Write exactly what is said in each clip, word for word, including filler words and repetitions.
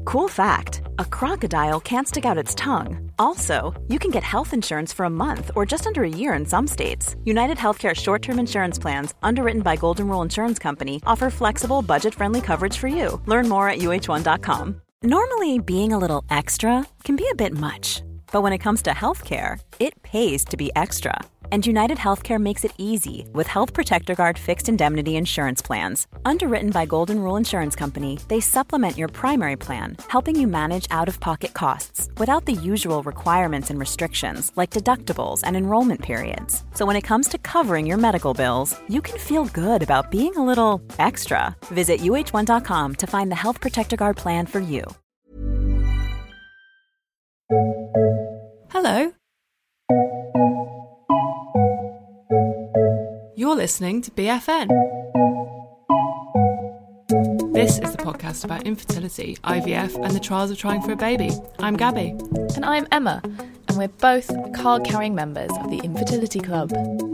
Cool fact, a crocodile can't stick out its tongue. Also, you can get health insurance for a month or just under a year in some states. United Healthcare short-term insurance plans, underwritten by Golden Rule Insurance Company, offer flexible, budget-friendly coverage for you. Learn more at U H one dot com. Normally, being a little extra can be a bit much. But when it comes to healthcare, it pays to be extra. And United Healthcare makes it easy with Health Protector Guard fixed indemnity insurance plans. Underwritten by Golden Rule Insurance Company, they supplement your primary plan, helping you manage out-of-pocket costs without the usual requirements and restrictions like deductibles and enrollment periods. So when it comes to covering your medical bills, you can feel good about being a little extra. Visit U H one dot com to find the Health Protector Guard plan for you. Hello. You're listening to B F N. This is the podcast about infertility, I V F, and the trials of trying for a baby. I'm Gabby. And I'm Emma, and we're both card-carrying members of the Infertility Club.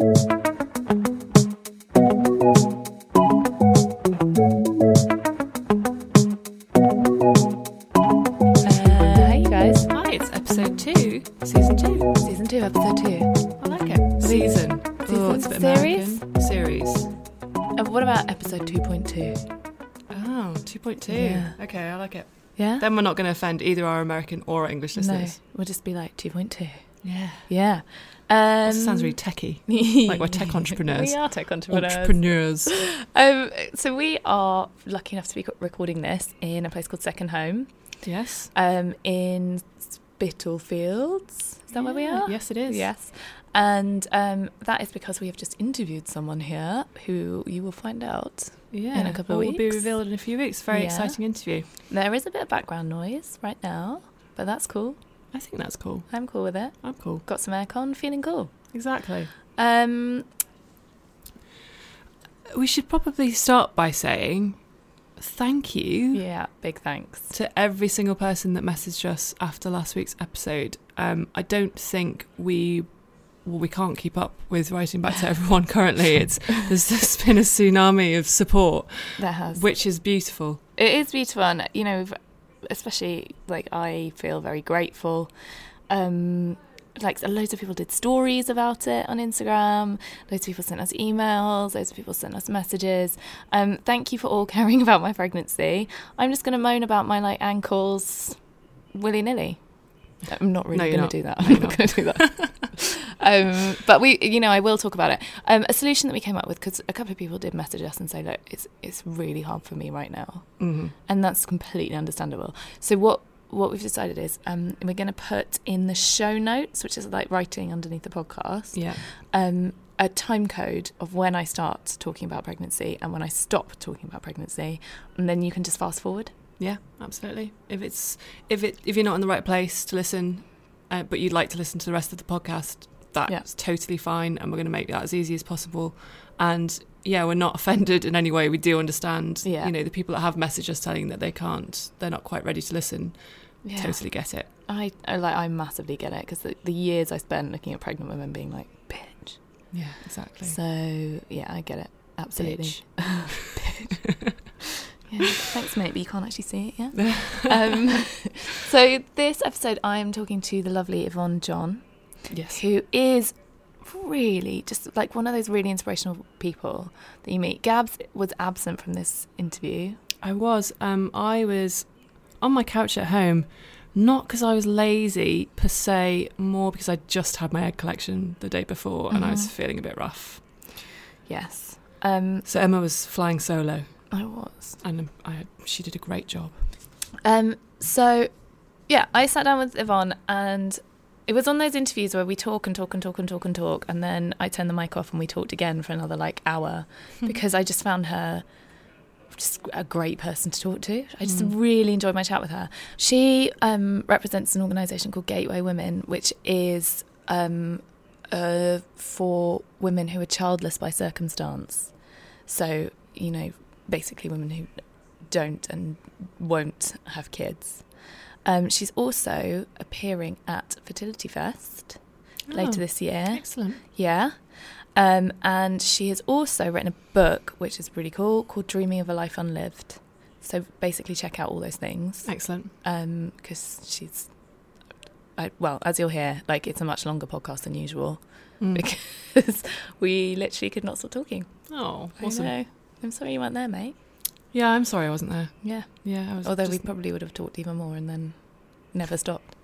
Uh, hey, you guys. Hi, it's episode two, season two. Season two, episode two. I like it. Season. Oh, it's a bit Series? American. Series. Uh, what about episode two point two? Oh, two point two. Yeah. Okay, I like it. Yeah? Then we're not going to offend either our American or our English No, listeners. we'll just be like two point two. Yeah. Yeah. Um, This sounds really techy. Like we're tech entrepreneurs. We are tech entrepreneurs. Entrepreneurs. Um, so we are lucky enough to be recording this in a place called Second Home, Yes. um, in Spitalfields. Is that where we Yeah, are? Yes, it is. Yes. And um, that is because we have just interviewed someone here who you will find out Yeah. in a couple of All weeks. will be revealed in a few weeks. Very Yeah. exciting interview. There is a bit of background noise right now, but that's cool. I think that's cool. I'm cool with it. I'm cool. Got some aircon, feeling cool. Exactly. Um, We should probably start by saying thank you yeah, big thanks. to every single person that messaged us after last week's episode. Um, I don't think we... Well, we can't keep up with writing back to everyone currently. It's there's, there's been a tsunami of support, There has. which is beautiful. It is beautiful, and you know, especially like I feel very grateful. Um, like loads of people did stories about it on Instagram. Loads of people sent us emails. Loads of people sent us messages. Um, thank you for all caring about my pregnancy. I'm just going to moan about my like ankles willy nilly. I'm not really No, going you're to do that. No, I'm you're not not. going to do that. um, but we, you know, I will talk about it. Um, a solution that we came up with, because a couple of people did message us and say, look, it's it's really hard for me right now, Mm-hmm. and that's completely understandable. So what what we've decided is um, we're going to put in the show notes, which is like writing underneath the podcast, Yeah. um, a time code of when I start talking about pregnancy and when I stop talking about pregnancy, and then you can just fast forward. Yeah, absolutely. If it's if it if you're not in the right place to listen, uh, but you'd like to listen to the rest of the podcast, that's Yeah. totally fine, and we're going to make that as easy as possible. And yeah, we're not offended in any way. We do understand. Yeah. You know, the people that have messaged us telling that they can't, they're not quite ready to listen. Yeah. Totally get it. I, I like I massively get it, because the, the years I spent looking at pregnant women being like, bitch. Yeah, exactly. So yeah, I get it absolutely. Bitch. Yeah, thanks, mate, but you can't actually see it yet. um, so this episode, I am talking to the lovely Yvonne John, Yes. who is really just like one of those really inspirational people that you meet. Gabs was absent from this interview. I was. Um, I was on my couch at home, not because I was lazy per se, more because I just had my egg collection the day before and I was Mhm. feeling a bit rough. Yes. Um, So Emma was flying solo, I was. and I, she did a great job. Um, so, yeah, I sat down with Yvonne, and it was on those interviews where we talk and talk and talk and talk and talk, and then I turned the mic off and we talked again for another, like, hour, because I just found her just a great person to talk to. I just Mm. really enjoyed my chat with her. She um, represents an organisation called Gateway Women, which is um, uh, for women who are childless by circumstance. So, you know, basically women who don't and won't have kids. Um, she's also appearing at Fertility Fest later Oh, this year. Excellent. Yeah. Um, and she has also written a book, which is really cool, called Dreaming of a Life Unlived. so basically check out all those things. Excellent. Um, because she's, I, well, as you'll hear, like it's a much longer podcast than usual Mm. because we literally could not stop talking. Oh, I awesome. know. I'm sorry you weren't there, mate. Yeah, I'm sorry I wasn't there. Yeah. Yeah, I was. Although we just- probably would have talked even more and then never stopped.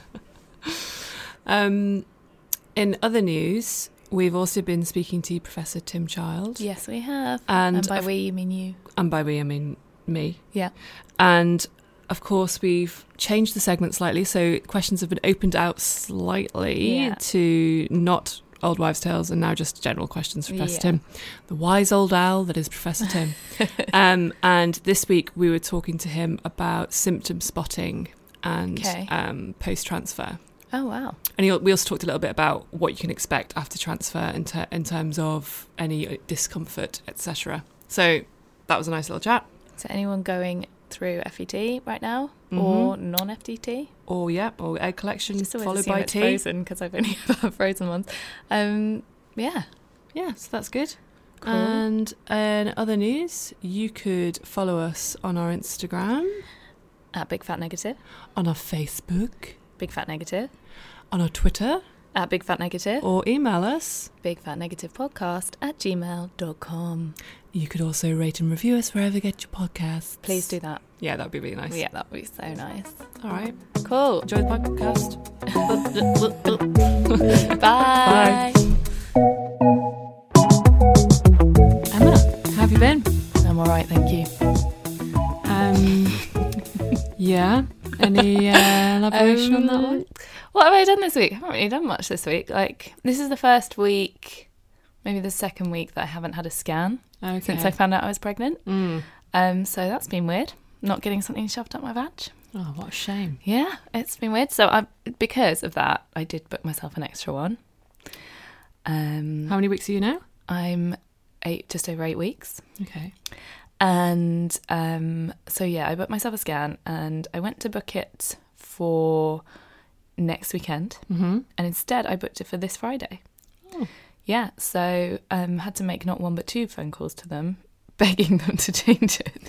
Um, in other news, we've also been speaking to Professor Tim Child. Yes, we have. And, And by of- we, you mean you. and by we, I mean me. Yeah. And of course, we've changed the segment slightly, so questions have been opened out slightly Yeah. to not old wives' tales and now just general questions for Professor Yeah. Tim, the wise old owl that is Professor Tim. um, and this week we were talking to him about symptom spotting and Okay. um, post-transfer. Oh, wow. And he, we also talked a little bit about what you can expect after transfer in, ter- in terms of any discomfort, et cetera. So that was a nice little chat. So anyone going through F E T right now Mhm. or non-F D T? Or, yeah, or egg collection Just always followed assume by it's tea. frozen because I've only ever had frozen ones. Um, yeah. Yeah, so that's good. Cool. And in other news, you could follow us on our Instagram, At Big Fat Negative. on our Facebook, Big Fat Negative. on our Twitter, At Big Fat Negative. or email us. Big Fat Negative Podcast at gmail dot com. You could also rate and review us wherever you get your podcasts. Please do that. Yeah, that would be really nice. Yeah, that would be so nice. All right. Cool. Enjoy the podcast. Bye. Emma, how have you been? I'm all right, thank you. Um, yeah. Any uh, elaboration on that Um, one? What have I done this week? I haven't really done much this week. Like, this is the first week, maybe the second week that I haven't had a scan Okay. since I found out I was pregnant. Mm. Um, so that's been weird. Not getting something shoved up my vag. Oh, what a shame. Yeah, it's been weird. So I, because of that, I did book myself an extra one. Um, How many weeks are you now? I'm eight, just over eight weeks. Okay. And um, so, yeah, I booked myself a scan and I went to book it for next weekend. Mm-hmm. And instead, I booked it for this Friday. Oh. Yeah, so um, had to make not one but two phone calls to them, begging them to change it.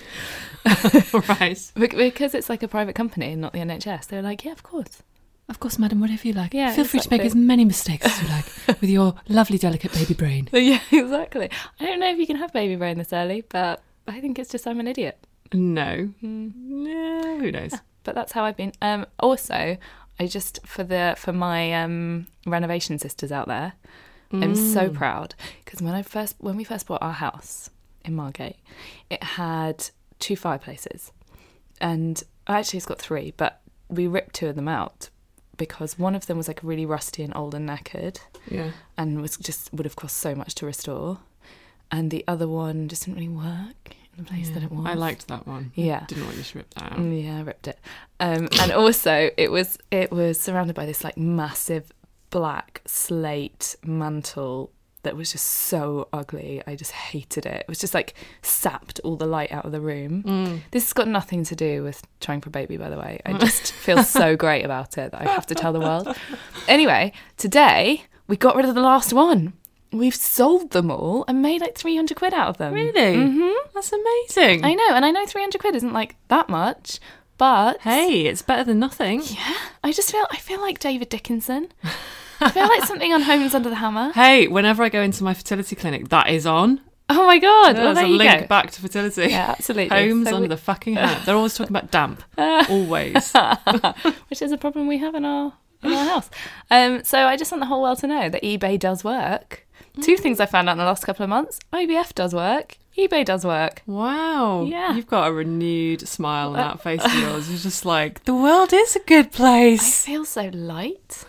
Right. Bec- Because it's like a private company and not the N H S. They were like, yeah, of course. Of course, madam, whatever you like. Yeah, Feel free to make exactly. as many mistakes as you like with your lovely, delicate baby brain. Yeah, exactly. I don't know if you can have baby brain this early, but I think it's just I'm an idiot. No. Mm. No, who knows? But that's how I've been. Um, also, I just for the for my um, renovation sisters out there, I'm so Mm. proud because when I first when we first bought our house in Margate, it had two fireplaces, and actually it's got three, but we ripped two of them out because one of them was like really rusty and old and knackered, Yeah. and was just would have cost so much to restore, and the other one just didn't really work in the place Yeah. that it was. I liked that one. Yeah. Didn't want you to rip that out. Mm, Yeah, I ripped it. Um, and also, it was it was surrounded by this like massive black slate mantle that was just so ugly. I just hated it. It was just like sapped all the light out of the room. Mm. This has got nothing to do with trying for a baby, by the way. I just feel so great about it that I have to tell the world. Anyway, today we got rid of the last one. We've sold them all and made like three hundred quid out of them. Really? Mm-hmm. That's amazing. I know, and I know three hundred quid isn't like that much, but Hey, it's better than nothing. yeah, I just feel I feel like David Dickinson. I feel like something on Homes Under the Hammer. Hey, whenever I go into my fertility clinic, that is on. Oh my god! Well, There's there a you link go. back to fertility. Yeah, absolutely. Homes So under we- the fucking hammer. They're always talking about damp. Always. which is a problem we have in our in our house. Um, so I just want the whole world to know that eBay does work. Two things I found out in the last couple of months: I V F does work, eBay does work. Wow. Yeah. You've got a renewed smile on that face of yours. You're just like, the world is a good place. I feel so light.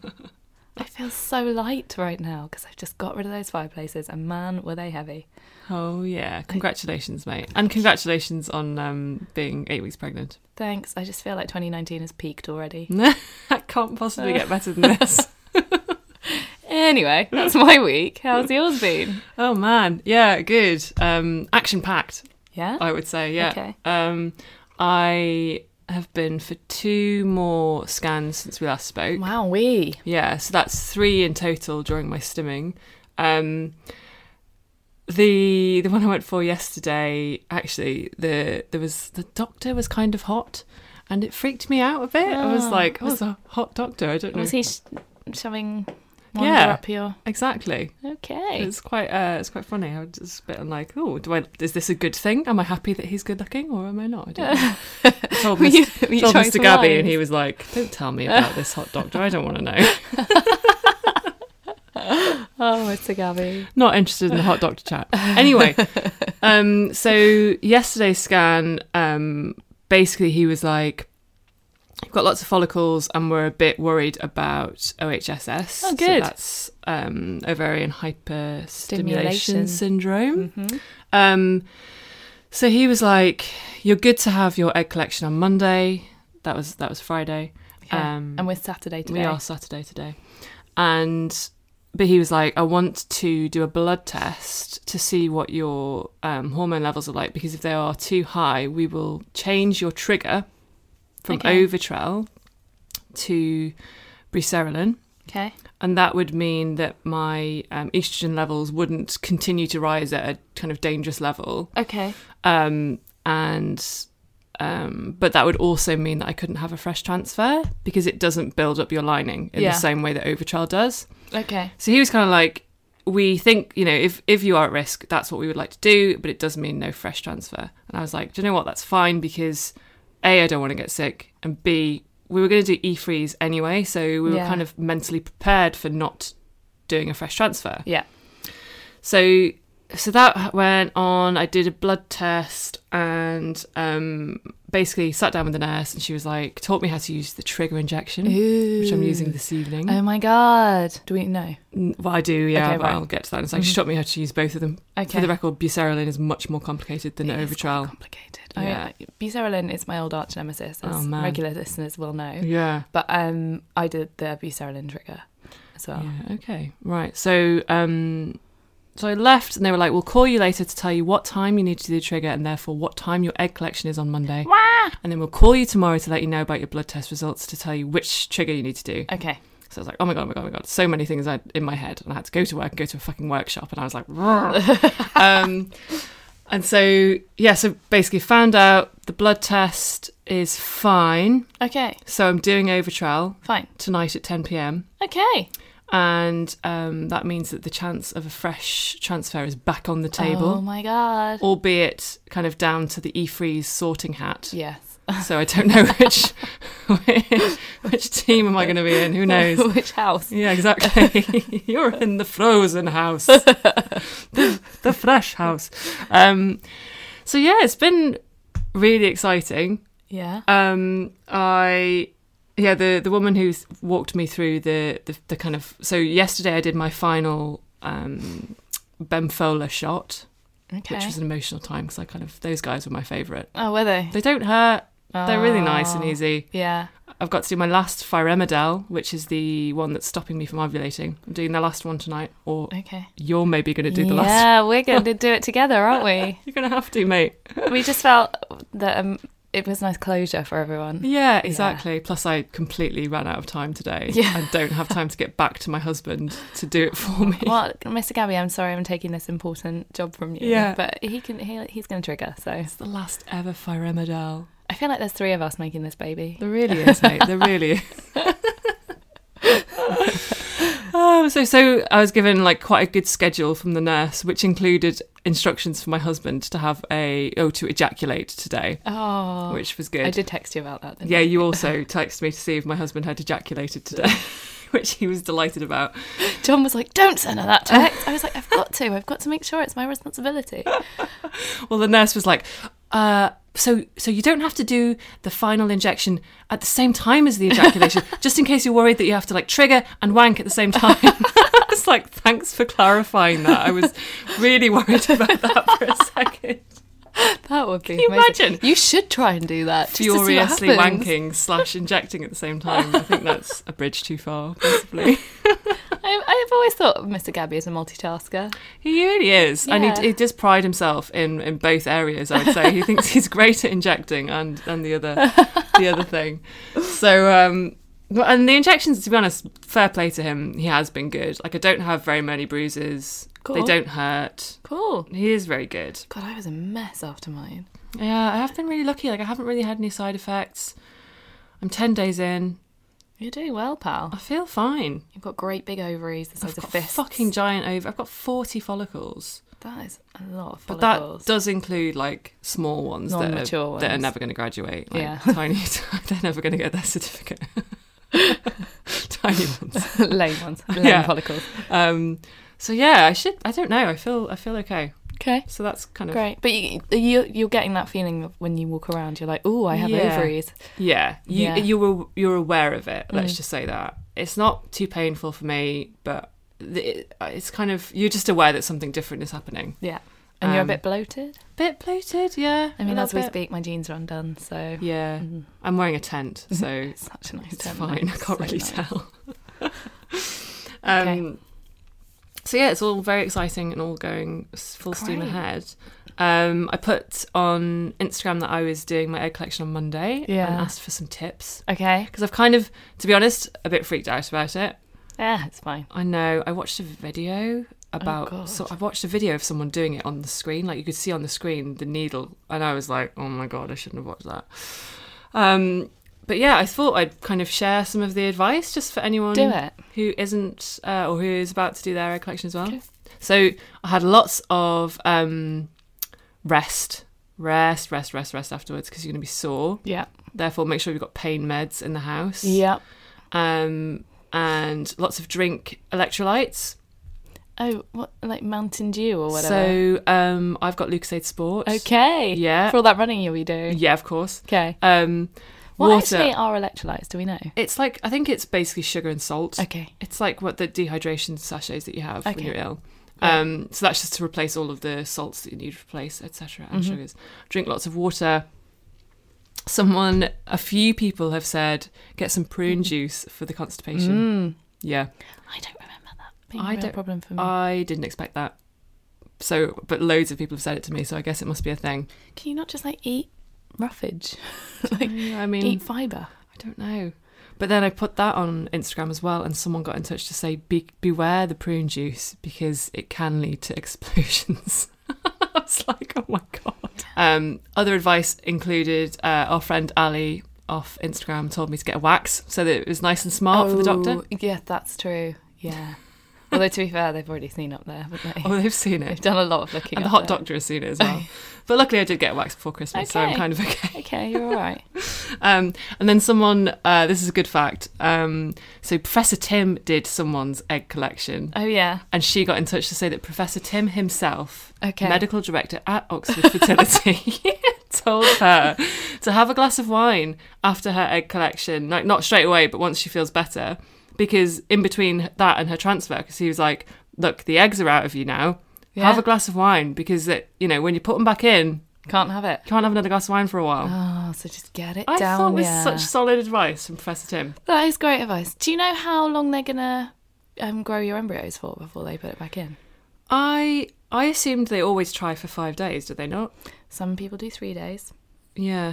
I feel so light right now because I've just got rid of those fireplaces, and man, were they heavy. Oh, yeah. Congratulations, mate. And congratulations on um, being eight weeks pregnant. Thanks. I just feel like twenty nineteen has peaked already. That can't possibly get better than this. Anyway, that's my week. How's yours been? Oh, man. Yeah, good. Um, action-packed, Yeah? I would say, yeah. Okay. Um, I have been for two more scans since we last spoke. Wow, we. Yeah, so that's three in total during my stimming. Um, the the one I went for yesterday, actually, the there was the doctor was kind of hot, and it freaked me out a bit. Oh, I was like, oh, it's a hot doctor. I don't know. Was he sh- shoving wonder yeah, up your... exactly. Okay. It's quite uh, it's quite funny. I was just a bit like, oh, do I? Is this a good thing? Am I happy that he's good looking, or am I not? I don't know. I told, were you, Mister were you told Mister Gabby, lines? and he was like, don't tell me about this hot doctor. I don't want to know. Oh, Mister Gabby. Not interested in the hot doctor chat. Anyway, um, so yesterday's scan, um, basically he was like, you've got lots of follicles and we're a bit worried about O H S S. Oh, good. So that's um, ovarian hyperstimulation Stimulation. syndrome. Mm-hmm. Um, so he was like, you're good to have your egg collection on Monday. That was that was Friday. Okay. Um, and we're Saturday today. we are Saturday today. And... But he was like, I want to do a blood test to see what your um, hormone levels are like, because if they are too high, we will change your trigger from Okay. Ovitrel to Buserelin. Okay. And that would mean that my um, estrogen levels wouldn't continue to rise at a kind of dangerous level. Okay. Um, and... Um, but that would also mean that I couldn't have a fresh transfer because it doesn't build up your lining in Yeah. the same way that Ovitrel does. Okay. So he was kind of like, we think, you know, if, if you are at risk, that's what we would like to do, but it does mean no fresh transfer. And I was like, do you know what? That's fine because A, I don't want to get sick, and B, we were going to do e-freeze anyway, so we were Yeah. kind of mentally prepared for not doing a fresh transfer. Yeah. So so that went on. I did a blood test and um, basically sat down with the nurse, and she was like, taught me how to use the trigger injection, Ooh. which I'm using this evening. Oh my God. Do we know? N- Well, I do, yeah, Okay, but right. I'll get to that in a second. She taught me how to use both of them. Okay. For the record, Buserelin is much more complicated than It is quite Ovitrel. complicated. Yeah. I, Buserelin is my old arch nemesis, as Oh, man. regular listeners will know. Yeah. But um, I did the Buserelin trigger as well. Yeah, okay. Right. So um so I left, and they were like, we'll call you later to tell you what time you need to do the trigger and therefore what time your egg collection is on Monday. Wah! And then we'll call you tomorrow to let you know about your blood test results to tell you which trigger you need to do. Okay. So I was like, oh my God, oh my God, oh my God. So many things I, in my head. And I had to go to work and go to a fucking workshop. And I was like, um, and so, yeah, so basically found out the blood test is fine. Okay. So I'm doing Ovitrel Fine. tonight at ten p.m. Okay. And um, that means that the chance of a fresh transfer is back on the table, Oh my God. albeit kind of down to the e-freeze sorting hat. Yes. So I don't know which which, which team am I going to be in. Who knows? Which house? Yeah, exactly. You're in the frozen house, the, the fresh house. Um, so yeah, it's been really exciting. Yeah. Um, I. Yeah, the, the woman who's walked me through the, the, the kind of... So yesterday I did my final um, Bemfola shot, Okay. which was an emotional time because I kind of... Those guys were my favourite. Oh, were they? They don't hurt. They're really nice and Oh. easy. Yeah. I've got to do my last Firemidel, which is the one that's stopping me from ovulating. I'm doing the last one tonight, or Okay. you're maybe going to do the last Yeah, we're going to do it together, aren't we? You're going to have to, mate. We just felt that um, it was nice closure for everyone. Yeah, exactly. Plus, I completely ran out of time today. Yeah. I don't have time to get back to my husband to do it for me. Well, Mister Gabby, I'm sorry I'm taking this important job from you. Yeah. But he can. He, he's going to trigger, so... It's the last ever Firemidel. I feel like there's three of us making this baby. There really is, mate. There really is. Oh, so so I was given like quite a good schedule from the nurse, which included instructions for my husband to have a oh to ejaculate today, Oh. which was good. I did text you about that, didn't Yeah, I? you also texted me to see if my husband had ejaculated today, which he was delighted about. John was like, don't send her that text. I was like, I've got to. I've got to make sure it's my responsibility. Well, the nurse was like, uh, so so you don't have to do the final injection at the same time as the ejaculation, just in case you're worried that you have to like trigger and wank at the same time. I was like, thanks for clarifying that. I was really worried about that for a second. That would be Can you amazing. imagine? You should try and do that. just to see what Furiously happens. wanking slash injecting at the same time. I think that's a bridge too far, possibly. I, I've always thought of Mister Gabby as a multitasker. He really is. And Yeah. he, he does pride himself in, in both areas, I would say. He thinks he's great at injecting and, and the other the other thing. So, um, and the injections, to be honest, fair play to him, he has been good. Like, I don't have very many bruises. Cool. They don't hurt. Cool. He is very good. God, I was a mess after mine. Yeah, I have been really lucky. Like, I haven't really had any side effects. I'm ten days in. You're doing well, pal. I feel fine. You've got great big ovaries the size I've of got fists. fucking giant over. I've got forty follicles. That is a lot of But follicles. that does include, like, small ones that Non-mature are, ones. that are never going to graduate. Like, Yeah. tiny. They're never going to get their certificate. Tiny ones. Lame ones. Lame Yeah. follicles. Um, so yeah, I should. I don't know. I feel. I feel okay. Okay. So that's kind of Great. But you, you, you're getting that feeling of when you walk around, you're like, oh, I have Yeah. ovaries. Yeah, you Yeah. you were you're aware of it. Let's Mm. just say that it's not too painful for me, but it, it's kind of you're just aware that something different is happening. Yeah. And you're a Um, bit bloated. Bit bloated, yeah. I mean, a as we little bit. speak, my jeans are undone, so Yeah, Mhm. I'm wearing a tent, so it's such a nice it's tent, fine. I though. can't So really nice. tell. um, Okay. So yeah, it's all very exciting and all going s- full steam Great. ahead. Um, I put on Instagram that I was doing my egg collection on Monday Yeah. and asked for some tips Okay. because I've kind of, to be honest, a bit freaked out about it. Yeah, it's fine. I know. I watched a video about. God. so I watched a video of someone doing it on the screen. Like you could see on the screen the needle, and I was like, "Oh my god, I shouldn't have watched that." Um, but yeah, I thought I'd kind of share some of the advice just for anyone Do it. who isn't uh, or who is about to do their egg collection as well. Okay. So I had lots of um, rest, rest, rest, rest, rest afterwards because you're going to be sore. Yeah. Therefore, make sure you've got pain meds in the house. Yeah. Um, and lots of drink electrolytes. Oh, what, like Mountain Dew or whatever? So um, I've got Lucozade Sport. Okay. Yeah. For all that running you'll be doing. Yeah, of course. Okay. Um, What water. actually are electrolytes? Do we know? It's like, I think it's basically sugar and salt. Okay. It's like what the dehydration sachets that you have when Okay. you're ill. Yeah. Um, so that's just to replace all of the salts that you need to replace, et cetera, and Mhm. sugars. Drink lots of water. Someone, a few people have said, get some prune juice for the constipation. Mm. Yeah. I don't remember that being I a real don't- problem for me. I didn't expect that. So, but loads of people have said it to me, so I guess it must be a thing. Can you not just like eat roughage? like I mean, eat fibre? I don't know. But then I put that on Instagram as well, and someone got in touch to say, Be- beware the prune juice because it can lead to explosions. I was like, oh my God. Um, other advice included uh, our friend Ali off Instagram told me to get a wax so that it was nice and smart for the doctor. Yeah, that's true. Yeah. Although to be fair, they've already seen up there, haven't they? Oh, they've seen They've it. done a lot of looking. And the up hot there. doctor has seen it as well. But luckily I did get a wax before Christmas, so I'm Okay. kind of okay. Okay, you're all right. Um, and then someone, uh, this is a good fact. Um, so Professor Tim did someone's egg collection, Oh yeah. and she got in touch to say that Professor Tim himself, Okay. medical director at Oxford Fertility, told her to have a glass of wine after her egg collection, like not straight away, but once she feels better, because in between that and her transfer, because he was like, "Look, the eggs are out of you now. Yeah. Have a glass of wine because it, you know, when you put them back in, Can't have it. you can't have another glass of wine for a while." Oh, so just get it I down. thought it was yeah. such solid advice from Professor Tim. That is great advice. Do you know how long they're gonna um, grow your embryos for before they put it back in? I I assumed they always try for five days, did they not? Some people do three days. Yeah.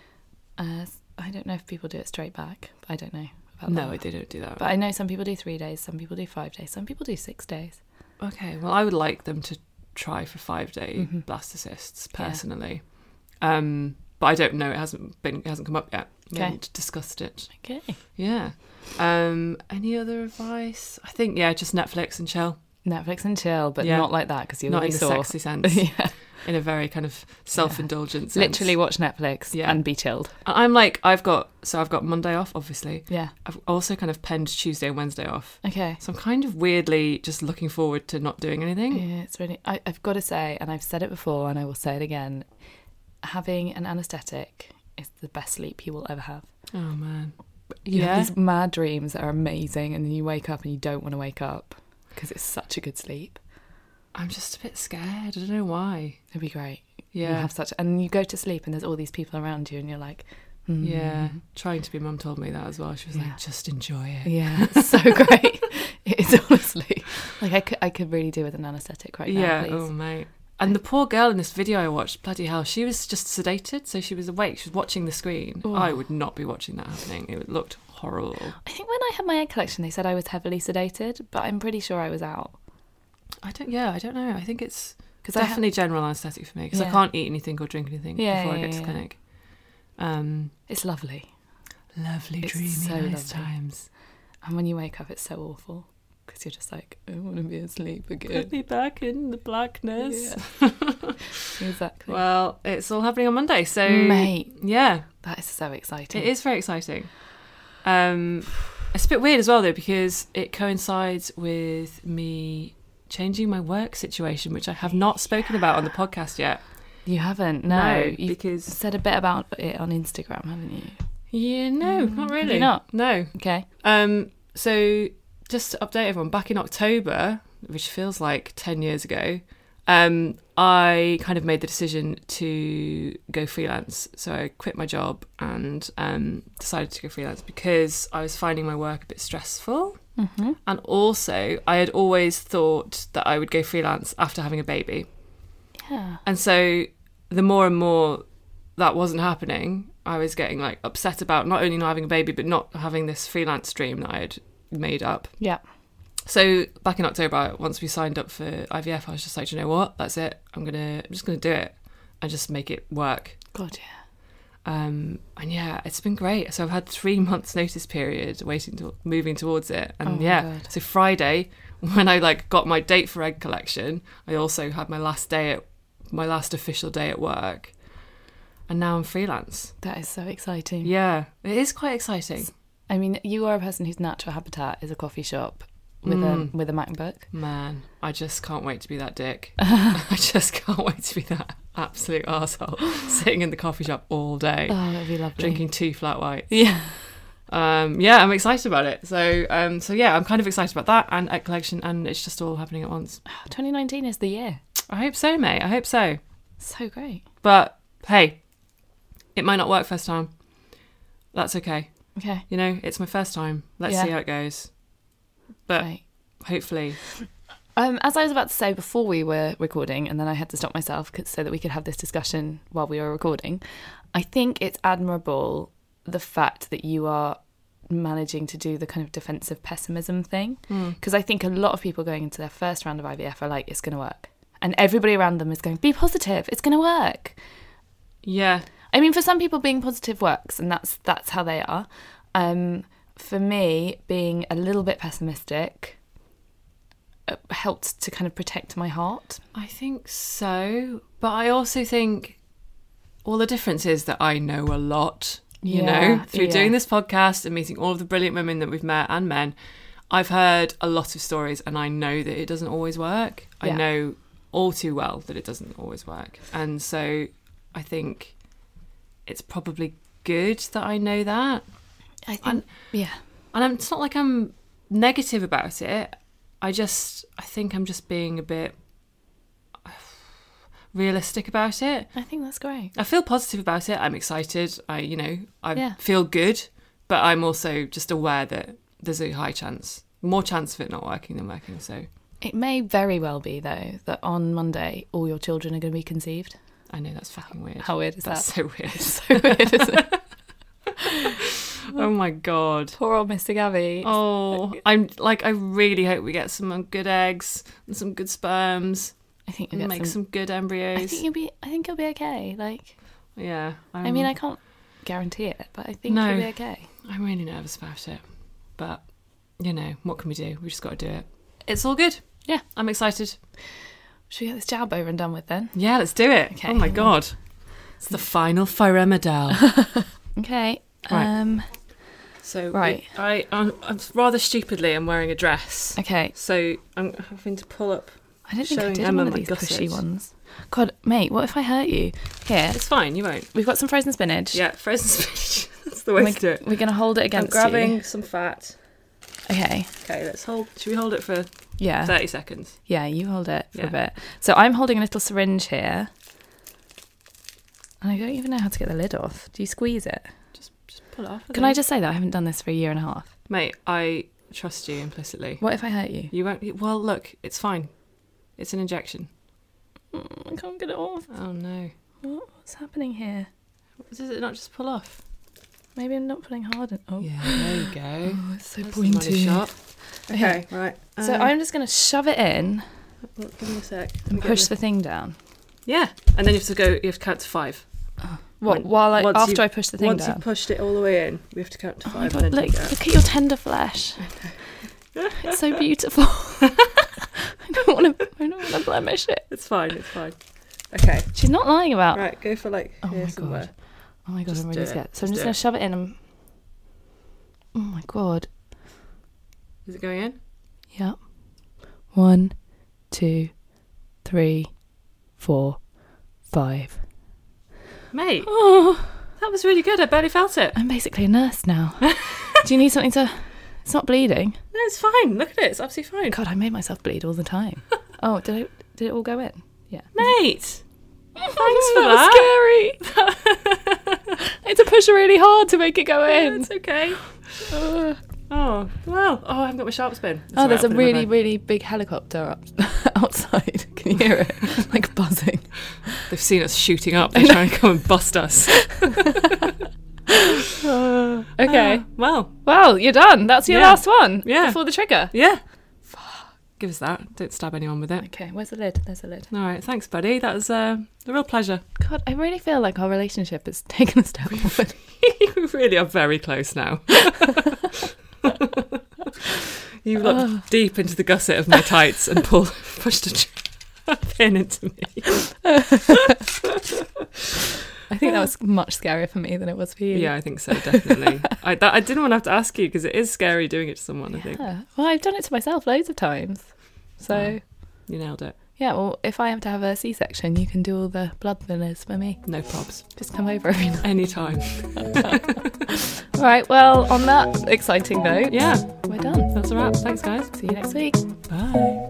Uh, I don't know if people do it straight back. I don't know about No, that. they don't do that. But I know some people do three days. Some people do five days. Some people do six days. Okay, well, I would like them to try for five day Mhm. blastocysts Yeah. personally, um, but I don't know. It hasn't been. It hasn't come up yet. We Okay. haven't discussed it. Okay. Yeah. Um, any other advice? I think yeah, just Netflix and chill. Netflix and chill, but Yeah. not like that because you'll Not be in the sore. sexy sense. yeah. In a very kind of self-indulgent sense. Literally watch Netflix Yeah. and be chilled. I'm like I've got so I've got Monday off, obviously. Yeah. I've also kind of penned Tuesday and Wednesday off. Okay. So I'm kind of weirdly just looking forward to not doing anything. Yeah, it's really. I, I've got to say, and I've said it before, and I will say it again. Having an anaesthetic is the best sleep you will ever have. Oh man. You Yeah. have these mad dreams that are amazing, and then you wake up and you don't want to wake up because it's such a good sleep. I'm just a bit scared. I don't know why. It'd be great. You Yeah. have such, and you go to sleep, and there's all these people around you, and you're like, mm. Yeah. Trying to be mum told me that as well. She was Yeah. like, just enjoy it. Yeah, it's so great. It is honestly like I could, I could really do with an anaesthetic right now. Yeah. Please. Oh mate. And the poor girl in this video I watched, bloody hell, she was just sedated, so she was awake. She was watching the screen. Oh. I would not be watching that happening. It looked horrible. I think when I had my egg collection, they said I was heavily sedated, but I'm pretty sure I was out. I don't. Yeah, I don't know. I think it's Because definitely general anaesthetic for me because I Yeah. can't eat anything or drink anything Yeah, before I yeah, get to yeah. clinic. Um, it's lovely. lovely, It's dreamy, so nice lovely. times. And when you wake up, it's so awful because you're just like, I want to be asleep again. Put me back in the blackness. Yeah. Exactly. Well, it's all happening on Monday, so Mate, yeah, that is so exciting. it is very exciting. Um, it's a bit weird as well though because it coincides with me changing my work situation, which I have not spoken about on the podcast yet. You haven't? No. No, You've because said a bit about it on Instagram, haven't you? yeah, no, Mm, not have you really. not? No. Okay. Um, so just to update everyone, back in October, which feels like ten years ago, um, I kind of made the decision to go freelance. So I quit my job and um, decided to go freelance because I was finding my work a bit stressful. Mm-hmm. And also, I had always thought that I would go freelance after having a baby. Yeah. And so the more and more that wasn't happening, I was getting like upset about not only not having a baby, but not having this freelance dream that I had made up. Yeah. So back in October, once we signed up for I V F, I was just like, do you know what? That's it. I'm gonna, I'm just gonna do it and just make it work. God, yeah. Um, and yeah, it's been great. So I've had three months notice period waiting to moving towards it. And Oh my yeah, God. so Friday when I like got my date for egg collection, I also had my last day at my last official day at work. And now I'm freelance. That is so exciting. Yeah, it is quite exciting. I mean, you are a person whose natural habitat is a coffee shop with Mm. a with a MacBook. Man, I just can't wait to be that dick. I just can't wait to be that absolute arsehole sitting in the coffee shop all day, Oh, that'd be lovely. drinking two flat whites. Yeah. Um, yeah, I'm excited about it. So, um, so yeah, I'm kind of excited about that and egg collection, and it's just all happening at once. twenty nineteen is the year. I hope so, mate. I hope so. So great. But hey, it might not work first time. That's okay. Okay. You know, it's my first time. Let's Yeah. see how it goes. But Right. hopefully, Um, as I was about to say before we were recording, and then I had to stop myself 'cause- so that we could have this discussion while we were recording, I think it's admirable the fact that you are managing to do the kind of defensive pessimism thing. Because I think a lot of people going into their first round of I V F are like, it's going to work. And everybody around them is going, be positive, it's going to work. yeah. I mean, for some people, being positive works, and that's that's how they are. Um, for me, being a little bit pessimistic uh, helped to kind of protect my heart. I think so. But I also think, well, the difference is that I know a lot, you Yeah, know, through yeah. doing this podcast and meeting all of the brilliant women that we've met and men. I've heard a lot of stories and I know that it doesn't always work. I Yeah. know all too well that it doesn't always work. And so I think it's probably good that I know that. I think, And- yeah, And I'm, it's not like I'm negative about it. I just, I think I'm just being a bit realistic about it. I think that's great. I feel positive about it. I'm excited. I, you know, I Yeah. feel good, but I'm also just aware that there's a high chance, more chance of it not working than working. So It may very well be, though, that on Monday all your children are going to be conceived. I know that's fucking weird. How weird is That's that? so weird. So weird, isn't it? Oh my God. Poor old Mister Gabby. Oh, I'm like, I really hope we get some good eggs and some good sperms I think you'll and get make some. some good I embryos. think you'll be. I think you'll be okay. Like, Yeah. I'm, I mean, I can't guarantee it, but I think No. you'll be okay. I'm really nervous about it. But, you know, what can we do? We just got to do it. It's all good. Yeah. I'm excited. Should we get this jab over and done with then? Yeah, let's do it. Okay, Oh my hang on. God. It's the final Phyremetal. Okay. Right. Um. So, Right. I, I'm, I'm rather stupidly, I'm wearing a dress. Okay. So I'm having to pull up. I don't think I Showing did Emma one of my these gusset. pushy ones. God, mate, what if I hurt you? Here, It's fine, you won't. we've got some frozen spinach. Yeah, frozen spinach. That's the way We're, to do it. we're going to hold it I'm against grabbing you. some fat. Okay. Okay, let's hold. Should we hold it for Yeah. thirty seconds? Yeah, you hold it for Yeah. a bit. So I'm holding a little syringe here. And I don't even know how to get the lid off. Do you squeeze it? Just, just pull it off. Can I just say that I haven't done this for a year and a half? Mate, I trust you implicitly. What if I hurt you? You won't. Well, look, it's fine. It's an injection. Mm, I can't get it off. Oh no. What? What's happening here? Does it not just pull off? Maybe I'm not pulling hard. En- oh. Yeah, there you go. Oh, it's so That's the money pointy. shot. Okay. Okay, right. So um, I'm just going to shove it in. Well, give me a sec. Push the thing down. Yeah, and then you have to go. You have to count to five. What? When, while I after you, I push the thing once down. Once you've pushed it all the way in, we have to count to Oh my five. God, and then look, take it out. look at your tender flesh. It's so beautiful. I don't want to. I don't want to blemish it. It's fine. It's fine. Okay. She's not lying about. Right, go for like Oh here my somewhere. God. Oh my God, Just I'm do really it. scared. So I'm Just just do going it. to shove it in and... Oh my God. Is it going in? Yep. One, two, three, four, five. Mate, Oh, that was really good. I barely felt it. I'm basically a nurse now. Do you need something to... It's not bleeding. No, it's fine. Look at it. It's absolutely fine. God, I made myself bleed all the time. Oh, did it, did it all go in? Yeah. Mate, thanks for that that. was scary. I had to push really hard to make it go Yeah, in. it's okay. Uh, Oh, well. Oh, I haven't got my sharp spin. It's oh, all there's right, a I'll put it in my really, bag. really big helicopter up outside. Can you hear it? Like buzzing. They've seen us shooting up. They're trying to come and bust us. Uh, okay. Ah, well, Well, you're done. That's your Yeah. last one. Yeah. Before the trigger. yeah. Give us that. Don't stab anyone with it. Okay, where's the lid? There's the lid. All right. Thanks, buddy. That was uh, a real pleasure. God, I really feel like our relationship has taken a step forward. We really are very close now. You looked deep into the gusset of my tights and pulled, pushed a, a pin into me. I think that was much scarier for me than it was for you. Yeah, I think so, definitely. I, that, I didn't want to have to ask you because it is scary doing it to someone, I think. Yeah. Well, I've done it to myself loads of times. So, Wow. You nailed it. yeah, well, if I have to have a C-section, you can do all the blood thinners for me. No probs. Just come over every night. Anytime. All right, well, on that exciting note, Yeah, we're done. that's a wrap. Thanks, guys. See you next week. Bye.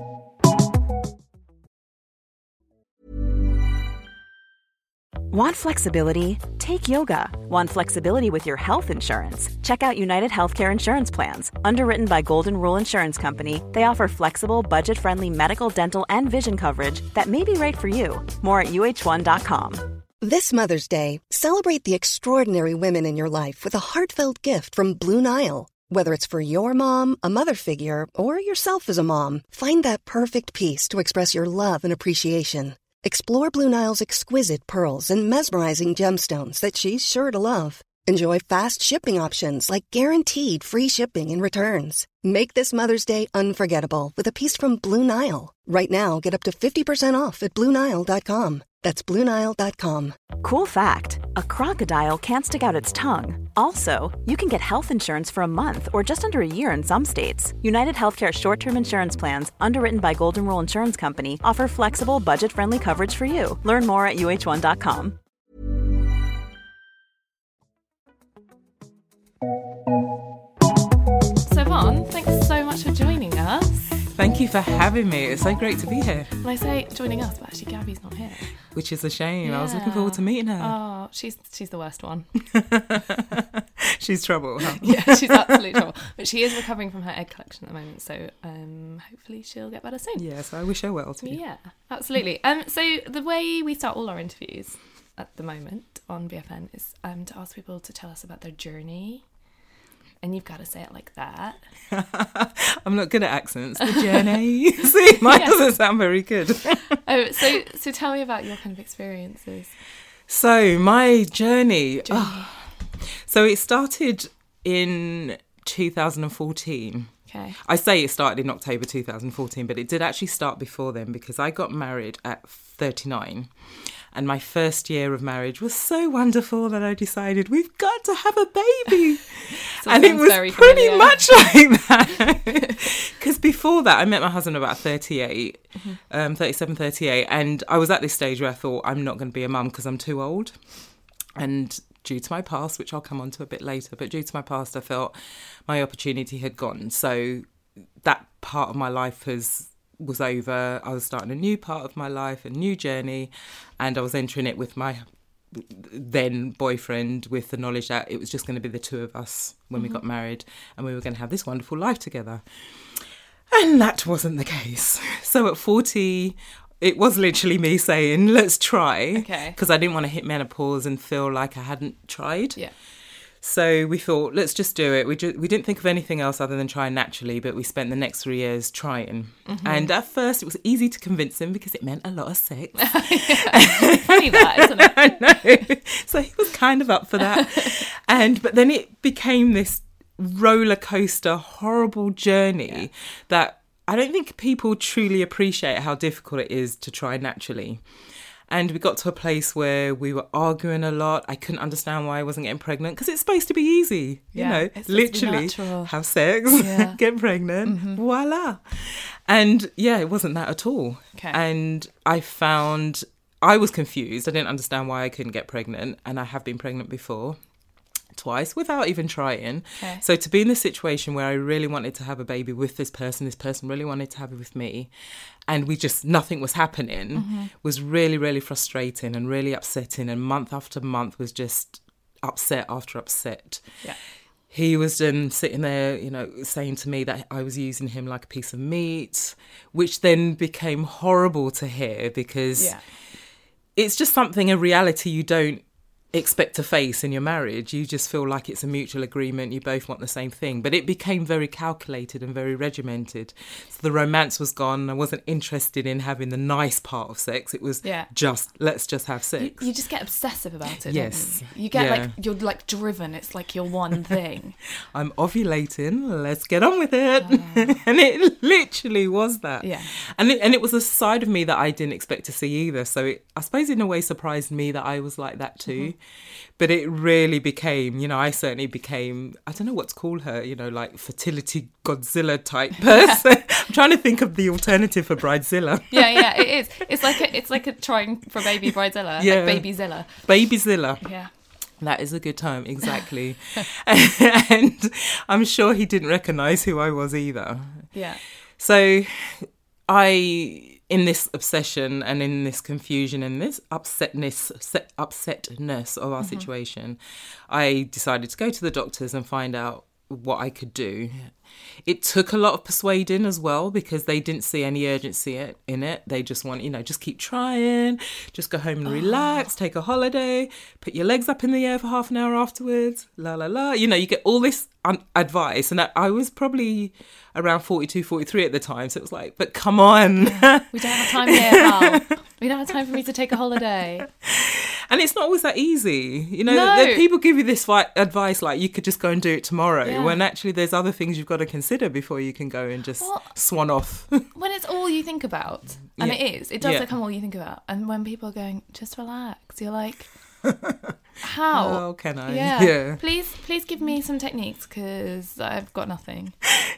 Want flexibility? Take yoga. Want flexibility with your health insurance? Check out United Healthcare Insurance Plans. Underwritten by Golden Rule Insurance Company, they offer flexible, budget-friendly medical, dental, and vision coverage that may be right for you. More at U H one dot com. This Mother's Day, celebrate the extraordinary women in your life with a heartfelt gift from Blue Nile. Whether it's for your mom, a mother figure, or yourself as a mom, find that perfect piece to express your love and appreciation. Explore Blue Nile's exquisite pearls and mesmerizing gemstones that she's sure to love. Enjoy fast shipping options like guaranteed free shipping and returns. Make this Mother's Day unforgettable with a piece from Blue Nile. Right now, get up to fifty percent off at Blue Nile dot com. That's Blue Nile dot com. Cool fact, a crocodile can't stick out its tongue. Also, you can get health insurance for a month or just under a year in some states. United Healthcare short-term insurance plans, underwritten by Golden Rule Insurance Company, offer flexible, budget-friendly coverage for you. Learn more at U H one dot com. So, Vaughn, thanks so much for joining us. Thank you for having me. It's so great to be here, When I say joining us, but actually Gabby's not here. which is a shame. I was looking Yeah. forward to meeting her. Oh, she's she's the worst one. She's trouble, huh? Yeah, she's absolute trouble. But she is recovering from her egg collection at the moment, so um, hopefully she'll get better soon. Yeah, so I wish her well too. Yeah, absolutely. Um, so the way we start all our interviews at the moment on B F N is um, to ask people to tell us about their journey. And you've got to say it like that. I'm not good at accents. The journey. See, mine Yeah. doesn't sound very good. Oh, so so tell me about your kind of experiences. So my journey. Journey. Oh. So it started in two thousand fourteen. Okay. I say it started in October two thousand fourteen, but it did actually start before then because I got married at thirty-nine. And my first year of marriage was so wonderful that I decided we've got to have a baby. So and it sounds was very pretty familiar. much like that. Because before that, I met my husband about thirty-eight, Mm-hmm. um, thirty-seven, thirty-eight. And I was at this stage where I thought, I'm not going to be a mum because I'm too old. And due to my past, which I'll come on to a bit later, but due to my past, I felt my opportunity had gone. So that part of my life has was over. I was starting a new part of my life, a new journey, and I was entering it with my then boyfriend with the knowledge that it was just going to be the two of us when Mm-hmm. we got married and we were going to have this wonderful life together. And that wasn't the case. So at forty, it was literally me saying, let's try. Okay. Because I didn't want to hit menopause and feel like I hadn't tried. Yeah. So we thought, let's just do it. We ju- we didn't think of anything else other than trying naturally, but we spent the next three years trying. Mm-hmm. And at first it was easy to convince him because it meant a lot of sex. Funny that, isn't it? I know. So he was kind of up for that. and But then it became this roller coaster, horrible journey yeah. that I don't think people truly appreciate how difficult it is to try naturally. And we got to a place where we were arguing a lot. I couldn't understand why I wasn't getting pregnant because it's supposed to be easy, you yeah, know, it's literally have sex, yeah. get pregnant, mm-hmm. voila. And yeah, it wasn't that at all. Okay. And I found I was confused. I didn't understand why I couldn't get pregnant. And I have been pregnant before. Twice without even trying. Okay. So to be in this situation where I really wanted to have a baby with this person, this person really wanted to have it with me, and we just, nothing was happening, mm-hmm. was really, really frustrating and really upsetting. And month after month was just upset after upset. Yeah. He was um, sitting there, you know, saying to me that I was using him like a piece of meat, which then became horrible to hear because yeah. it's just something, a reality you don't expect to face in your marriage. You just feel like it's a mutual agreement, you both want the same thing, but it became very calculated and very regimented. So the romance was gone. I wasn't interested in having the nice part of sex. It was yeah. just let's just have sex. You, you just get obsessive about it. Yes, don't you? You get yeah. like you're like driven. It's like your one thing. I'm ovulating, let's get on with it. Oh. And it literally was that. Yeah. And it, and it was a side of me that I didn't expect to see either, so it, I suppose in a way surprised me that I was like that too. Mm-hmm. But it really became, you know, I certainly became, I don't know what to call her, you know, like fertility Godzilla type person. I'm trying to think of the alternative for Bridezilla. Yeah, yeah, it is. It's like a, it's like a trying for baby Bridezilla, yeah. like Babyzilla. Babyzilla. Yeah. That is a good term, exactly. And I'm sure he didn't recognise who I was either. Yeah. So I... in this obsession and in this confusion and this upsetness, upsetness of our mm-hmm. situation, I decided to go to the doctors and find out what I could do. It took a lot of persuading as well because they didn't see any urgency in it. They just want, you know, just keep trying, just go home and relax, take a holiday, put your legs up in the air for half an hour afterwards, la, la, la. You know, you get all this un- advice. And I, I was probably around forty-two, forty-three at the time. So it was like, but come on. Yeah, we don't have time here, pal. We don't have time for me to take a holiday. And it's not always that easy. You know, no. the, people give you this fi- advice like you could just go and do it tomorrow yeah. when actually there's other things you've got to consider before you can go and just well, swan off. When it's all you think about, and yeah. it is, it does yeah. become all you think about. And when people are going, just relax, you're like, how? How can I? Yeah. yeah. Please, please give me some techniques because I've got nothing.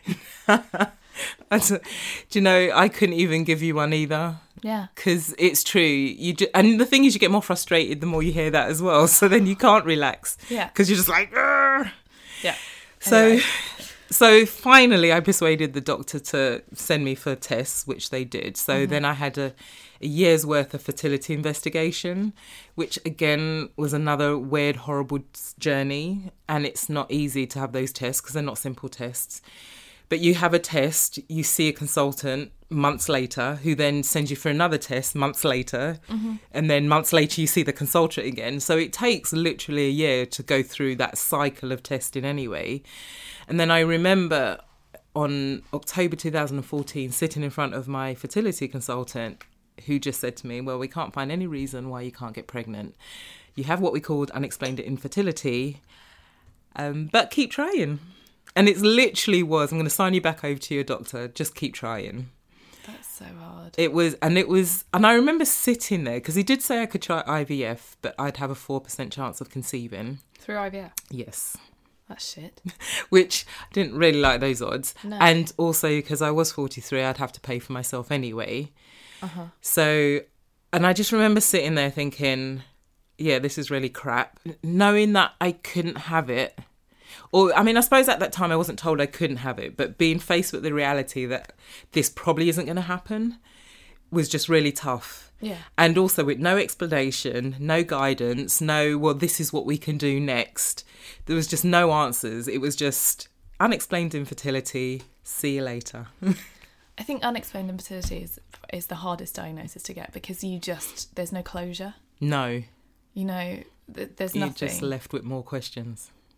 Do you know, I couldn't even give you one either. Yeah. Because it's true. You ju- And the thing is, you get more frustrated the more you hear that as well. So then you can't relax. Yeah. Because you're just like, Argh! Yeah. So, anyway. so finally I persuaded the doctor to send me for tests, which they did. So mm-hmm. then I had a, a year's worth of fertility investigation, which again was another weird, horrible journey. And it's not easy to have those tests because they're not simple tests. But you have a test, you see a consultant months later who then sends you for another test months later. Mm-hmm. And then months later you see the consultant again. So it takes literally a year to go through that cycle of testing anyway. And then I remember on October two thousand fourteen sitting in front of my fertility consultant who just said to me, well, we can't find any reason why you can't get pregnant. You have what we called unexplained infertility, um, but keep trying. And it literally was, I'm going to sign you back over to your doctor, just keep trying. That's so hard. It was, and it was, and I remember sitting there, because he did say I could try I V F, but I'd have a four percent chance of conceiving. Through I V F? Yes. That's shit. Which, I didn't really like those odds. No. And also, because I was forty-three, I'd have to pay for myself anyway. Uh-huh. So, and I just remember sitting there thinking, yeah, this is really crap. Knowing that I couldn't have it. Or, I mean, I suppose at that time I wasn't told I couldn't have it, but being faced with the reality that this probably isn't going to happen was just really tough. Yeah. And also with no explanation, no guidance, no, well, this is what we can do next. There was just no answers. It was just unexplained infertility. See you later. I think unexplained infertility is, is the hardest diagnosis to get because you just, there's no closure. No. You know, th- there's You're nothing. just left with more questions.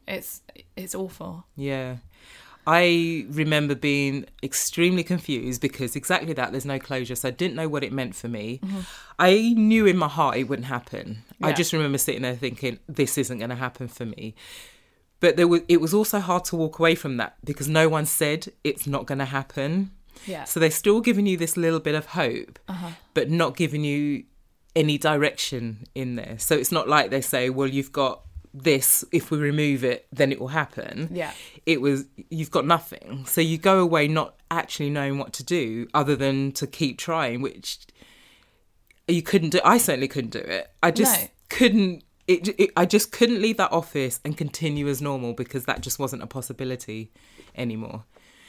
It's it's awful. Yeah. I remember being extremely confused because exactly that, there's no closure. So I didn't know what it meant for me. Mm-hmm. I knew in my heart it wouldn't happen. Yeah. I just remember sitting there thinking, this isn't going to happen for me. But there was, it was also hard to walk away from that because no one said it's not going to happen. Yeah. So they're still giving you this little bit of hope, uh-huh. but not giving you any direction in there. So it's not like they say, well, you've got this, if we remove it, then it will happen. Yeah. It was, you've got nothing. So you go away not actually knowing what to do other than to keep trying, which you couldn't do. I certainly couldn't do it. I just no. couldn't, it, it, I just couldn't leave that office and continue as normal because that just wasn't a possibility anymore.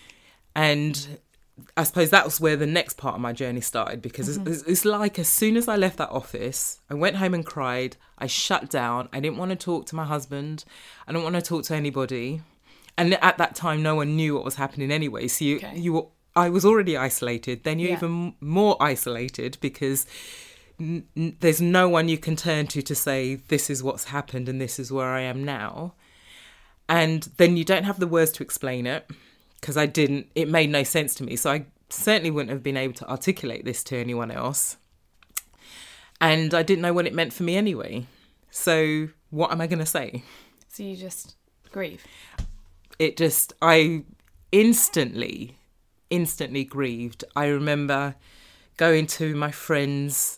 And I suppose that was where the next part of my journey started because mm-hmm. it's, it's like as soon as I left that office, I went home and cried. I shut down. I didn't want to talk to my husband. I didn't want to talk to anybody. And at that time, no one knew what was happening anyway. So you, okay. you were, I was already isolated. Then you're yeah. even more isolated because n- n- there's no one you can turn to to say, this is what's happened and this is where I am now. And then you don't have the words to explain it. Because I didn't, it made no sense to me. So I certainly wouldn't have been able to articulate this to anyone else. And I didn't know what it meant for me anyway. So what am I going to say? So you just grieve? It just, I instantly, instantly grieved. I remember going to my friend's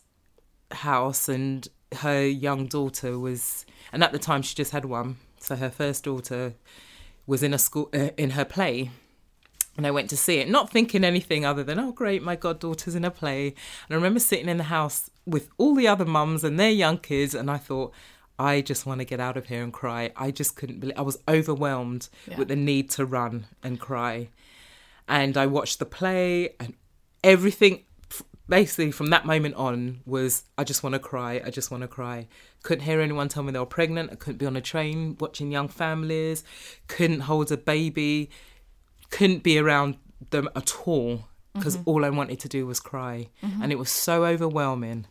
house and her young daughter was, and at the time she just had one. So her first daughter was in a school, uh, in her play. And I went to see it, not thinking anything other than, oh, great, my goddaughter's in a play. And I remember sitting in the house with all the other mums and their young kids. And I thought, I just want to get out of here and cry. I just couldn't believe, I was overwhelmed yeah. with the need to run and cry. And I watched the play and everything, basically from that moment on was, I just want to cry. I just want to cry. Couldn't hear anyone tell me they were pregnant. I couldn't be on a train watching young families. Couldn't hold a baby. Couldn't be around them at all because mm-hmm. all I wanted to do was cry. Mm-hmm. And it was so overwhelming.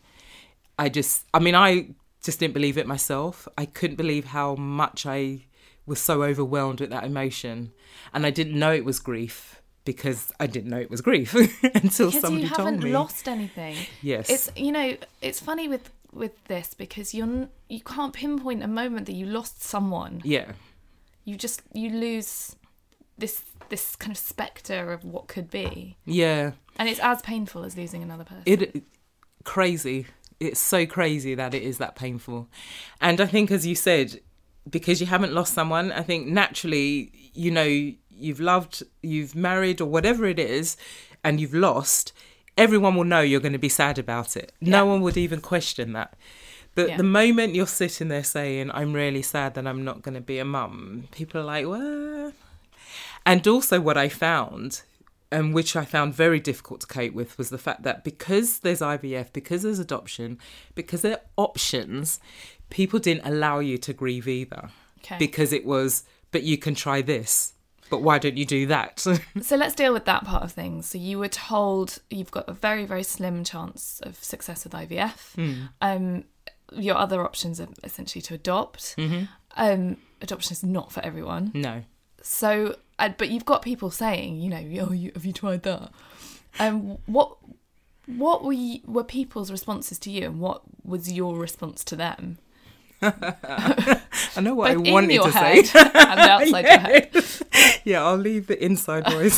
I just, I mean, I just didn't believe it myself. I couldn't believe how much I was so overwhelmed with that emotion. And I didn't know it was grief because I didn't know it was grief until because somebody told me. Because you haven't lost anything. Yes. It's, you know, it's funny with, with this because you're, you can't pinpoint a moment that you lost someone. Yeah. You just, you lose this this kind of spectre of what could be. Yeah. And it's as painful as losing another person. It crazy. It's so crazy that it is that painful. And I think, as you said, because you haven't lost someone, I think naturally, you know, you've loved, you've married or whatever it is, and you've lost, everyone will know you're going to be sad about it. Yeah. No one would even question that. But yeah. the moment you're sitting there saying, I'm really sad that I'm not going to be a mum, people are like, well... And also what I found, and which I found very difficult to cope with, was the fact that because there's I V F, because there's adoption, because there are options, people didn't allow you to grieve either. Okay. Because it was, but you can try this, but why don't you do that? So let's deal with that part of things. So you were told you've got a very, very slim chance of success with I V F. Mm. Um, your other options are essentially to adopt. Mm-hmm. Um, adoption is not for everyone. No. So... Uh, but you've got people saying, you know, oh, you, have you tried that? Um, what what were you, were people's responses to you, and what was your response to them? I know what Both I wanted in your to head say. And outside yeah. your head. Yeah, I'll leave the inside voice.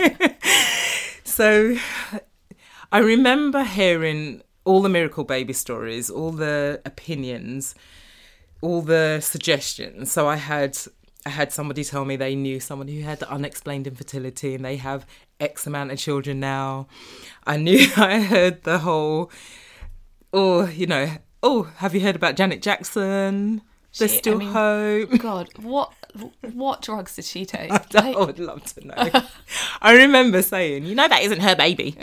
So I remember hearing all the miracle baby stories, all the opinions, all the suggestions. So I had... I had somebody tell me they knew someone who had unexplained infertility and they have X amount of children now. I knew, I heard the whole, oh, you know, oh, have you heard about Janet Jackson? There's she, still I mean, hope. God, what what drugs did she take? I, I would love to know. I remember saying, you know, that isn't her baby.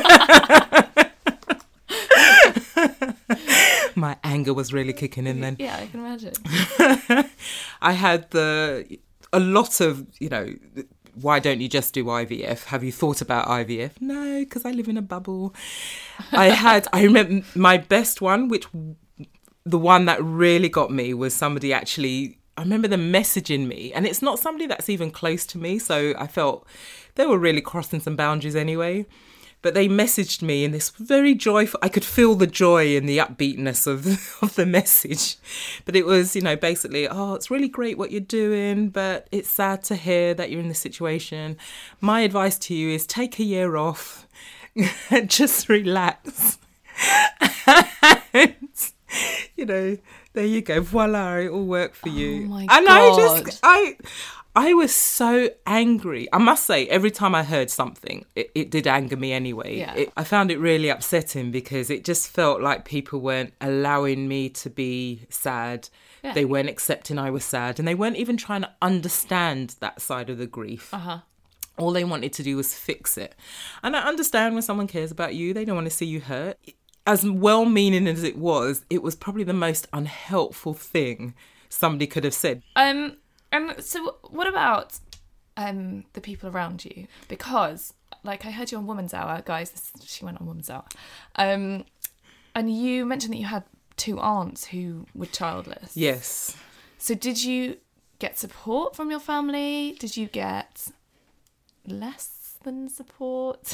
My anger was really kicking in then. Yeah, I can imagine. I had the a lot of, you know, why don't you just do I V F? Have you thought about I V F? No, because I live in a bubble. I had, I remember my best one, which the one that really got me was somebody actually I remember them messaging me, and it's not somebody that's even close to me, so I felt they were really crossing some boundaries anyway. But they messaged me in this very joyful, I could feel the joy and the upbeatness of, of the message. But it was, you know, basically, oh, it's really great what you're doing, but it's sad to hear that you're in this situation. My advice to you is take a year off and just relax. And, you know, there you go. Voila, it all worked for you. Oh my and God. I just, I... I was so angry. I must say, every time I heard something, it, it did anger me anyway. Yeah. It, I found it really upsetting because it just felt like people weren't allowing me to be sad. Yeah. They weren't accepting I was sad, and they weren't even trying to understand that side of the grief. Uh-huh. All they wanted to do was fix it. And I understand when someone cares about you, they don't want to see you hurt. As well-meaning as it was, it was probably the most unhelpful thing somebody could have said. Um... And so what about um, the people around you? Because, like, I heard you on Woman's Hour. Guys, this, she went on Woman's Hour. Um, and you mentioned that you had two aunts who were childless. Yes. So did you get support from your family? Did you get less than support?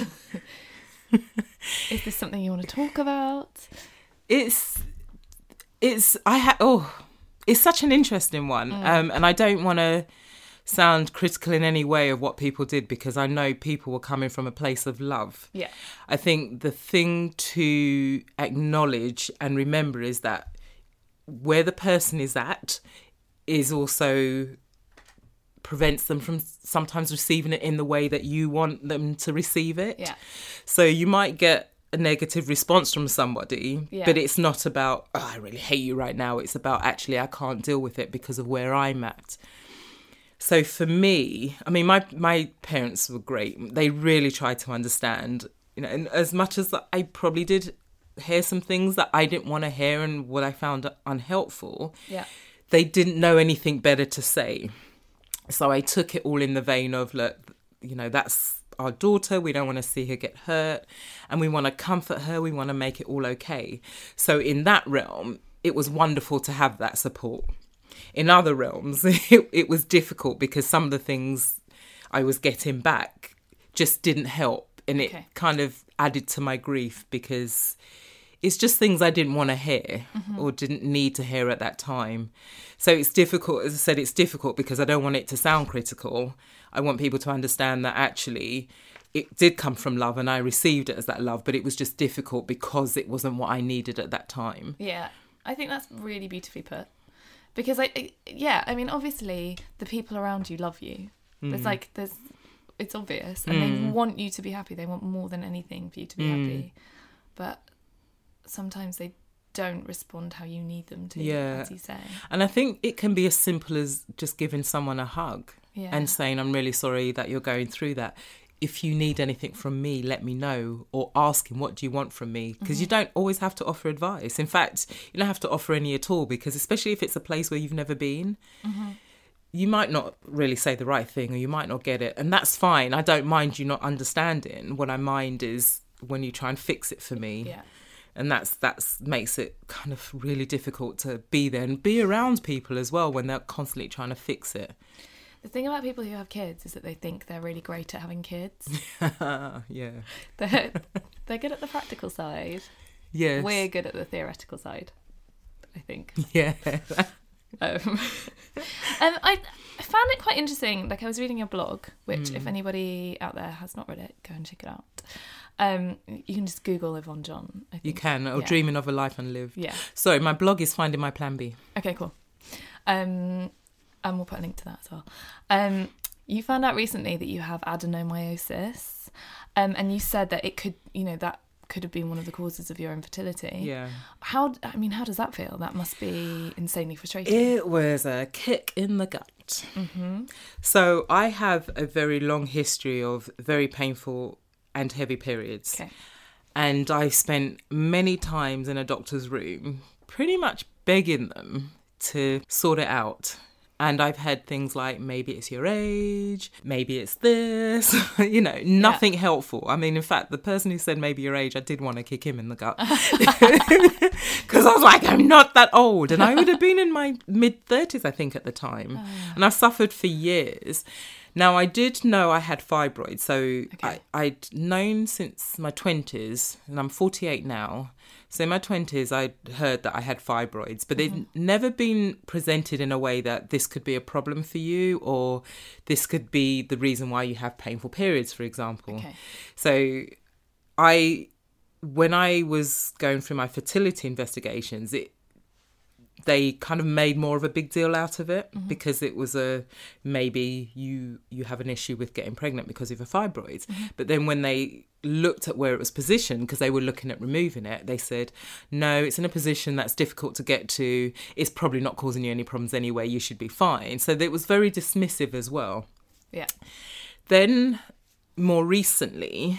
Is this something you want to talk about? It's, it's, I had, oh... It's such an interesting one, Mm. um, and I don't want to sound critical in any way of what people did because I know people were coming from a place of love. Yeah. I think the thing to acknowledge and remember is that where the person is at is also prevents them from sometimes receiving it in the way that you want them to receive it. Yeah. So you might get a negative response from somebody, yeah. but it's not about, oh, I really hate you right now. It's about, actually, I can't deal with it because of where I'm at. So for me, I mean, my my parents were great. They really tried to understand, you know, and as much as I probably did hear some things that I didn't want to hear and what I found unhelpful, yeah. they didn't know anything better to say. So I took it all in the vein of, look, you know, that's our daughter, we don't want to see her get hurt, and we want to comfort her, we want to make it all okay. So in that realm, it was wonderful to have that support. In other realms, it, it was difficult because some of the things I was getting back just didn't help, and it Okay. kind of added to my grief because it's just things I didn't want to hear Mm-hmm. or didn't need to hear at that time. So it's difficult, as I said, it's difficult because I don't want it to sound critical. I want people to understand that actually it did come from love and I received it as that love, but it was just difficult because it wasn't what I needed at that time. Yeah, I think that's really beautifully put. Because, I, I yeah, I mean, obviously, the people around you love you. Mm. There's like, there's, it's obvious. And Mm. they want you to be happy. They want more than anything for you to be Mm. happy. But sometimes they don't respond how you need them to, Yeah. as you say. And I think it can be as simple as just giving someone a hug Yeah. and saying, I'm really sorry that you're going through that. If you need anything from me, let me know, or asking, what do you want from me? Because Mm-hmm. you don't always have to offer advice. In fact, you don't have to offer any at all, because especially if it's a place where you've never been, Mm-hmm. you might not really say the right thing, or you might not get it. And that's fine. I don't mind you not understanding. What I mind is when you try and fix it for me. Yeah. And that's that's makes it kind of really difficult to be there and be around people as well when they're constantly trying to fix it. The thing about people who have kids is that they think they're really great at having kids. Yeah. They're, they're good at the practical side. Yes. We're good at the theoretical side, I think. Yeah. Um, um, I, I found it quite interesting. Like, I was reading your blog, which Hmm. if anybody out there has not read it, go and check it out. Um, you can just Google Yvonne John. I think. You can, or Yeah. Dreaming of a Life Unlived. Yeah. Sorry, my blog is Finding My Plan B. Okay, cool. Um, and we'll put a link to that as well. Um, you found out recently that you have adenomyosis, um, and you said that it could, you know, that could have been one of the causes of your infertility. Yeah. How, I mean, how does that feel? That must be insanely frustrating. It was a kick in the gut. Mm-hmm. So I have a very long history of very painful and heavy periods. Okay. And I spent many times in a doctor's room pretty much begging them to sort it out. And I've had things like, maybe it's your age, maybe it's this, you know, nothing yeah. helpful. I mean, in fact, the person who said maybe your age, I did want to kick him in the gut. Because I was like, I'm not that old. And I would have been in my mid-thirties, I think, at the time. Oh. And I've suffered for years. Now, I did know I had fibroids. So okay. I, I'd known since my twenties, and I'm forty-eight now. So in my twenties, I'd heard that I had fibroids, but they've mm-hmm. never been presented in a way that this could be a problem for you, or this could be the reason why you have painful periods, for example. Okay. So I, when I was going through my fertility investigations, it they kind of made more of a big deal out of it mm-hmm. because it was a, maybe you you have an issue with getting pregnant because of your fibroids. Mm-hmm. But then when they looked at where it was positioned, because they were looking at removing it, they said, no, it's in a position that's difficult to get to. It's probably not causing you any problems anyway. You should be fine. So it was very dismissive as well. Yeah. Then more recently,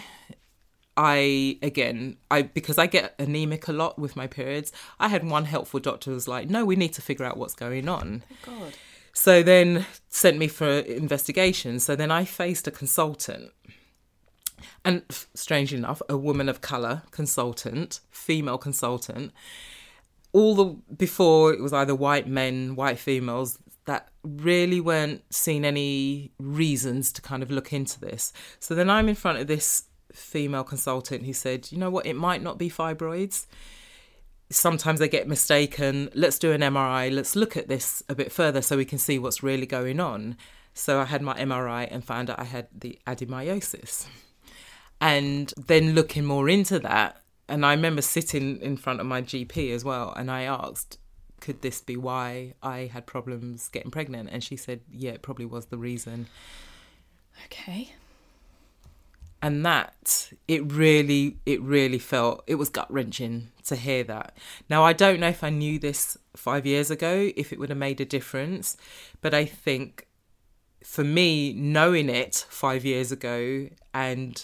I, again, I because I get anemic a lot with my periods, I had one helpful doctor who was like, no, we need to figure out what's going on. Oh, God. So then sent me for investigation. So then I faced a consultant. And strangely enough, a woman of colour consultant, female consultant. All the, before it was either white men, white females, that really weren't seeing any reasons to kind of look into this. So then I'm in front of this female consultant who said, you know what, it might not be fibroids. Sometimes they get mistaken. Let's do an M R I. Let's look at this a bit further so we can see what's really going on. So I had my M R I and found out I had the adenomyosis. And then looking more into that, and I remember sitting in front of my G P as well, and I asked, could this be why I had problems getting pregnant? And she said, yeah, it probably was the reason. Okay. And that, it really, it really felt, it was gut-wrenching to hear that. Now, I don't know if I knew this five years ago, if it would have made a difference, but I think for me, knowing it five years ago and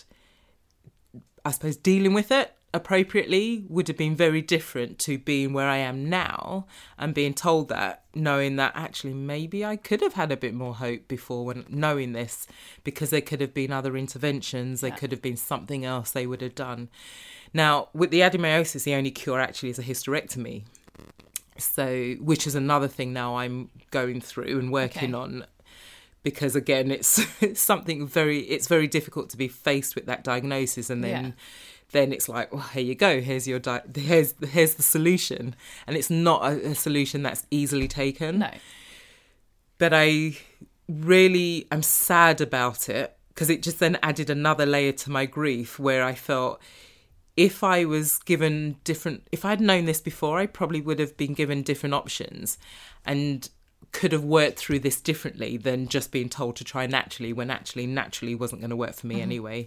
I suppose dealing with it appropriately would have been very different to being where I am now and being told that, knowing that actually maybe I could have had a bit more hope before when knowing this, because there could have been other interventions, there yeah. could have been something else they would have done. Now, with the adenomyosis, the only cure actually is a hysterectomy. So, which is another thing now I'm going through and working okay. on. Because again, it's, it's something very, it's very difficult to be faced with that diagnosis, and then, yeah. then it's like, well, here you go, here's your, di- here's here's the solution, and it's not a, a solution that's easily taken. No. But I really, I'm sad about it because it just then added another layer to my grief, where I felt if I was given different, if I'd known this before, I probably would have been given different options, and could have worked through this differently than just being told to try naturally, when actually naturally wasn't going to work for me mm-hmm. anyway.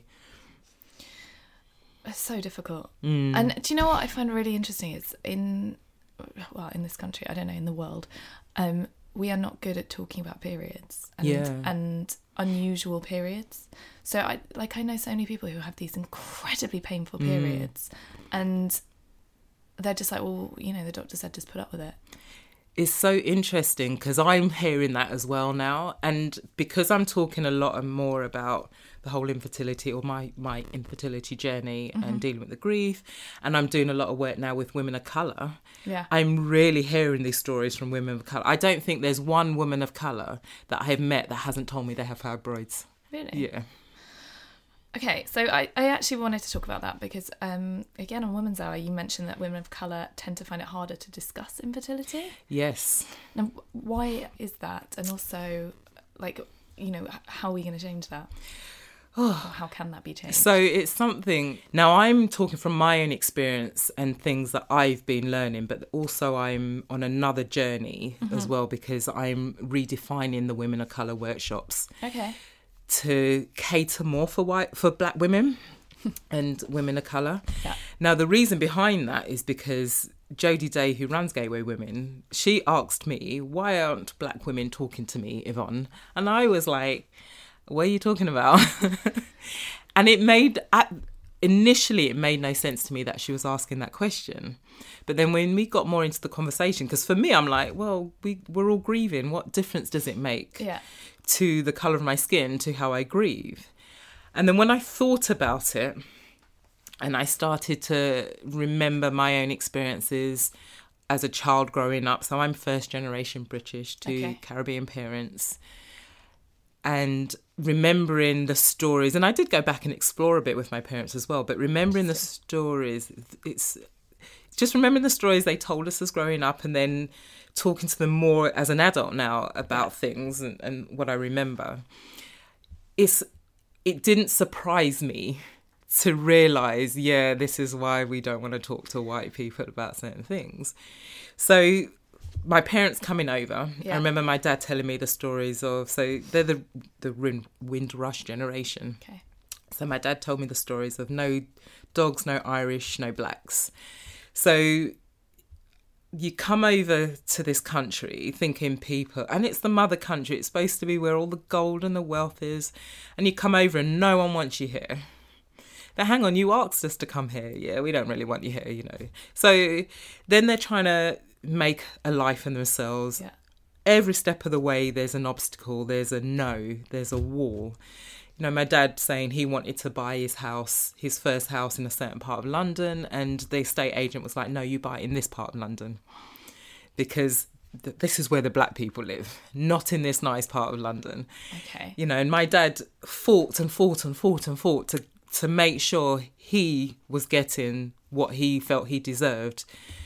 It's so difficult. Mm. And do you know what I find really interesting is in, well, in this country, I don't know, in the world, um, we are not good at talking about periods and, yeah. and unusual periods. So I like I know so many people who have these incredibly painful periods mm. and they're just like, well, you know, the doctor said just put up with it. It's so interesting because I'm hearing that as well now. And because I'm talking a lot more about the whole infertility or my, my infertility journey mm-hmm. and dealing with the grief, and I'm doing a lot of work now with women of colour, yeah. I'm really hearing these stories from women of colour. I don't think there's one woman of colour that I have met that hasn't told me they have fibroids. Really? Yeah. Okay, so I, I actually wanted to talk about that because, um, again, on Women's Hour, you mentioned that women of colour tend to find it harder to discuss infertility. Yes. Now, why is that? And also, like, you know, how are we going to change that? Oh, how can that be changed? So it's something, now I'm talking from my own experience and things that I've been learning, but also I'm on another journey mm-hmm. as well, because I'm redefining the Women of Colour workshops. Okay. To cater more for white for black women and women of colour. Yeah. Now, the reason behind that is because Jodie Day, who runs Gateway Women, she asked me, why aren't black women talking to me, Yvonne? And I was like, what are you talking about? And it made, initially it made no sense to me that she was asking that question. But then when we got more into the conversation, because for me, I'm like, well, we, we're all grieving. What difference does it make Yeah. to the colour of my skin, to how I grieve? And then when I thought about it and I started to remember my own experiences as a child growing up. So I'm first generation British to Okay. Caribbean parents. And remembering the stories, and I did go back and explore a bit with my parents as well, but remembering the stories, it's just remembering the stories they told us as growing up, and then talking to them more as an adult now about things and, and what I remember. It's it didn't surprise me to realise, yeah, this is why we don't want to talk to white people about certain things. So my parents coming over, Yeah. I remember my dad telling me the stories of, so they're the the Wind- Windrush generation. Okay. So my dad told me the stories of no dogs, no Irish, no blacks. So you come over to this country thinking people, and it's the mother country, it's supposed to be where all the gold and the wealth is, and you come over and no one wants you here. But hang on, you asked us to come here. Yeah, we don't really want you here, you know. So then they're trying to make a life for themselves. Yeah. Every step of the way, there's an obstacle, there's a no, there's a wall. You know, my dad saying he wanted to buy his house, his first house in a certain part of London, and the estate agent was like, no, you buy it in this part of London because th- this is where the black people live, not in this nice part of London. Okay. You know, and my dad fought and fought and fought and fought to to make sure he was getting what he felt he deserved.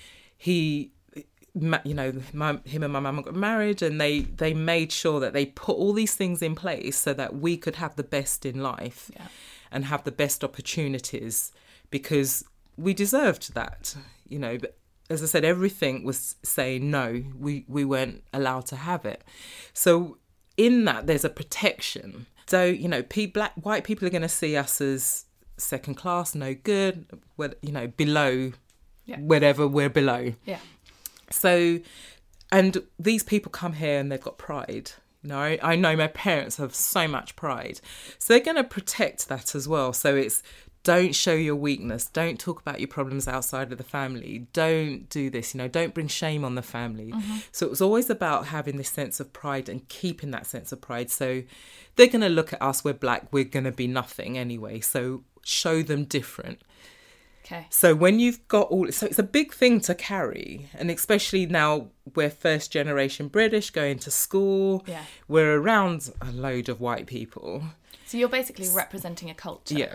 He, you know, my, him and my mum got married, and they, they made sure that they put all these things in place so that we could have the best in life Yeah. and have the best opportunities, because we deserved that, you know. But as I said, everything was saying no, we, we weren't allowed to have it. So in that, there's a protection. So, you know, pe- black white people are going to see us as second class, no good, well, you know, below, Yeah. whatever we're below. Yeah. So, and these people come here and they've got pride. You know, I, I know my parents have so much pride. So they're going to protect that as well. So it's, don't show your weakness. Don't talk about your problems outside of the family. Don't do this, you know, don't bring shame on the family. Mm-hmm. So it was always about having this sense of pride and keeping that sense of pride. So they're going to look at us, we're black, we're going to be nothing anyway. So show them different. Okay. So when you've got all, so it's a big thing to carry. And especially now we're first generation British going to school. Yeah. We're around a load of white people. So you're basically representing a culture. Yeah.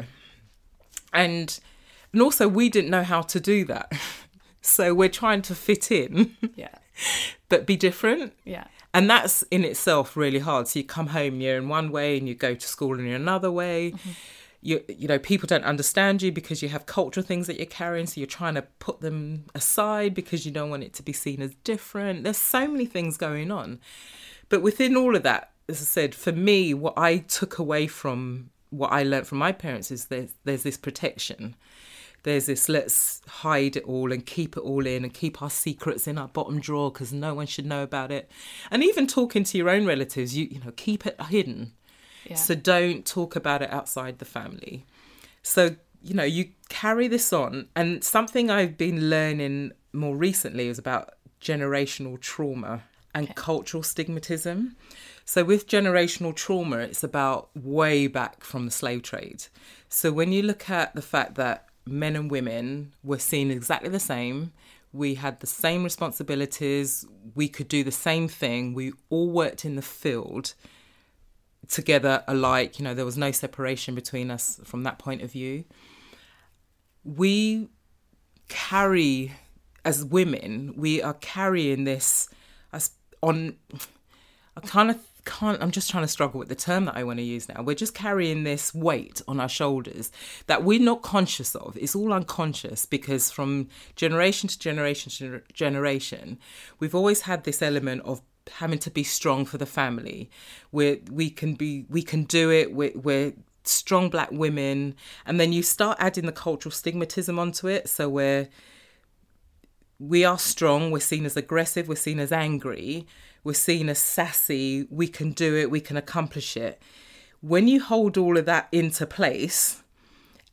And and also we didn't know how to do that. So we're trying to fit in, Yeah. but be different. Yeah. And that's in itself really hard. So you come home, you're in one way, and you go to school and you're another way. Mm-hmm. You you know, people don't understand you because you have cultural things that you're carrying. So you're trying to put them aside because you don't want it to be seen as different. There's so many things going on. But within all of that, as I said, for me, what I took away from what I learned from my parents is there's, there's this protection. There's this, let's hide it all and keep it all in and keep our secrets in our bottom drawer because no one should know about it. And even talking to your own relatives, you you know, keep it hidden. Yeah. So don't talk about it outside the family. So, you know, you carry this on. And something I've been learning more recently is about generational trauma and Okay. cultural stigmatism. So with generational trauma, it's about way back from the slave trade. So when you look at the fact that men and women were seen exactly the same, we had the same responsibilities, we could do the same thing, we all worked in the field together alike, you know, there was no separation between us from that point of view. We carry, as women, we are carrying this as on, I kind of can't, I'm just trying to struggle with the term that I want to use now. We're just carrying this weight on our shoulders that we're not conscious of. It's all unconscious because from generation to generation to generation, we've always had this element of having to be strong for the family. We're, we can be, we can do it. We're, we're strong black women. And then you start adding the cultural stigmatism onto it. So we're, we are strong. We're seen as aggressive. We're seen as angry. We're seen as sassy. We can do it. We can accomplish it. When you hold all of that into place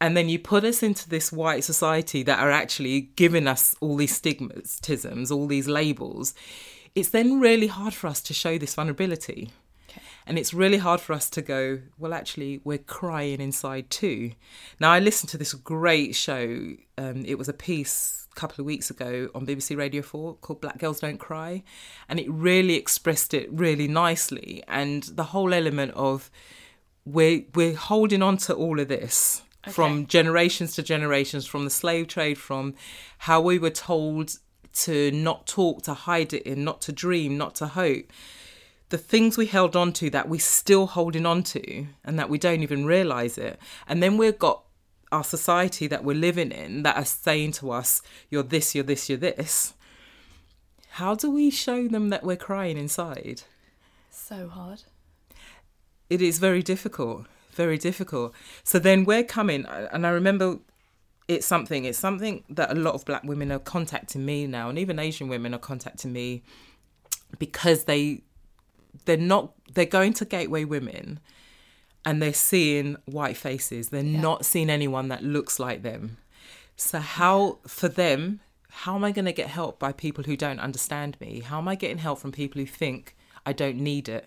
And then you put us into this white society that are actually giving us all these stigmatisms, all these labels. It's then really hard for us to show this vulnerability. Okay. And it's really hard for us to go, well, actually, we're crying inside too. Now, I listened to this great show. Um, it was a piece a couple of weeks ago on B B C Radio four called Black Girls Don't Cry. And it really expressed it really nicely. And the whole element of we're, we're holding on to all of this. Okay. From generations to generations, from the slave trade, from how we were told to not talk, to hide it in, not to dream, not to hope. The things we held on to that we're still holding on to and that we don't even realise it. And then we've got our society that we're living in that are saying to us, you're this, you're this, you're this. How do we show them that we're crying inside? So hard. It is very difficult. Very difficult. So then we're coming, and I remember it's something, it's something that a lot of black women are contacting me now, and even Asian women are contacting me because they, they're not, they're going to Gateway Women and they're seeing white faces. They're yeah. not seeing anyone that looks like them. So how, for them, how am I going to get help by people who don't understand me? How am I getting help from people who think I don't need it?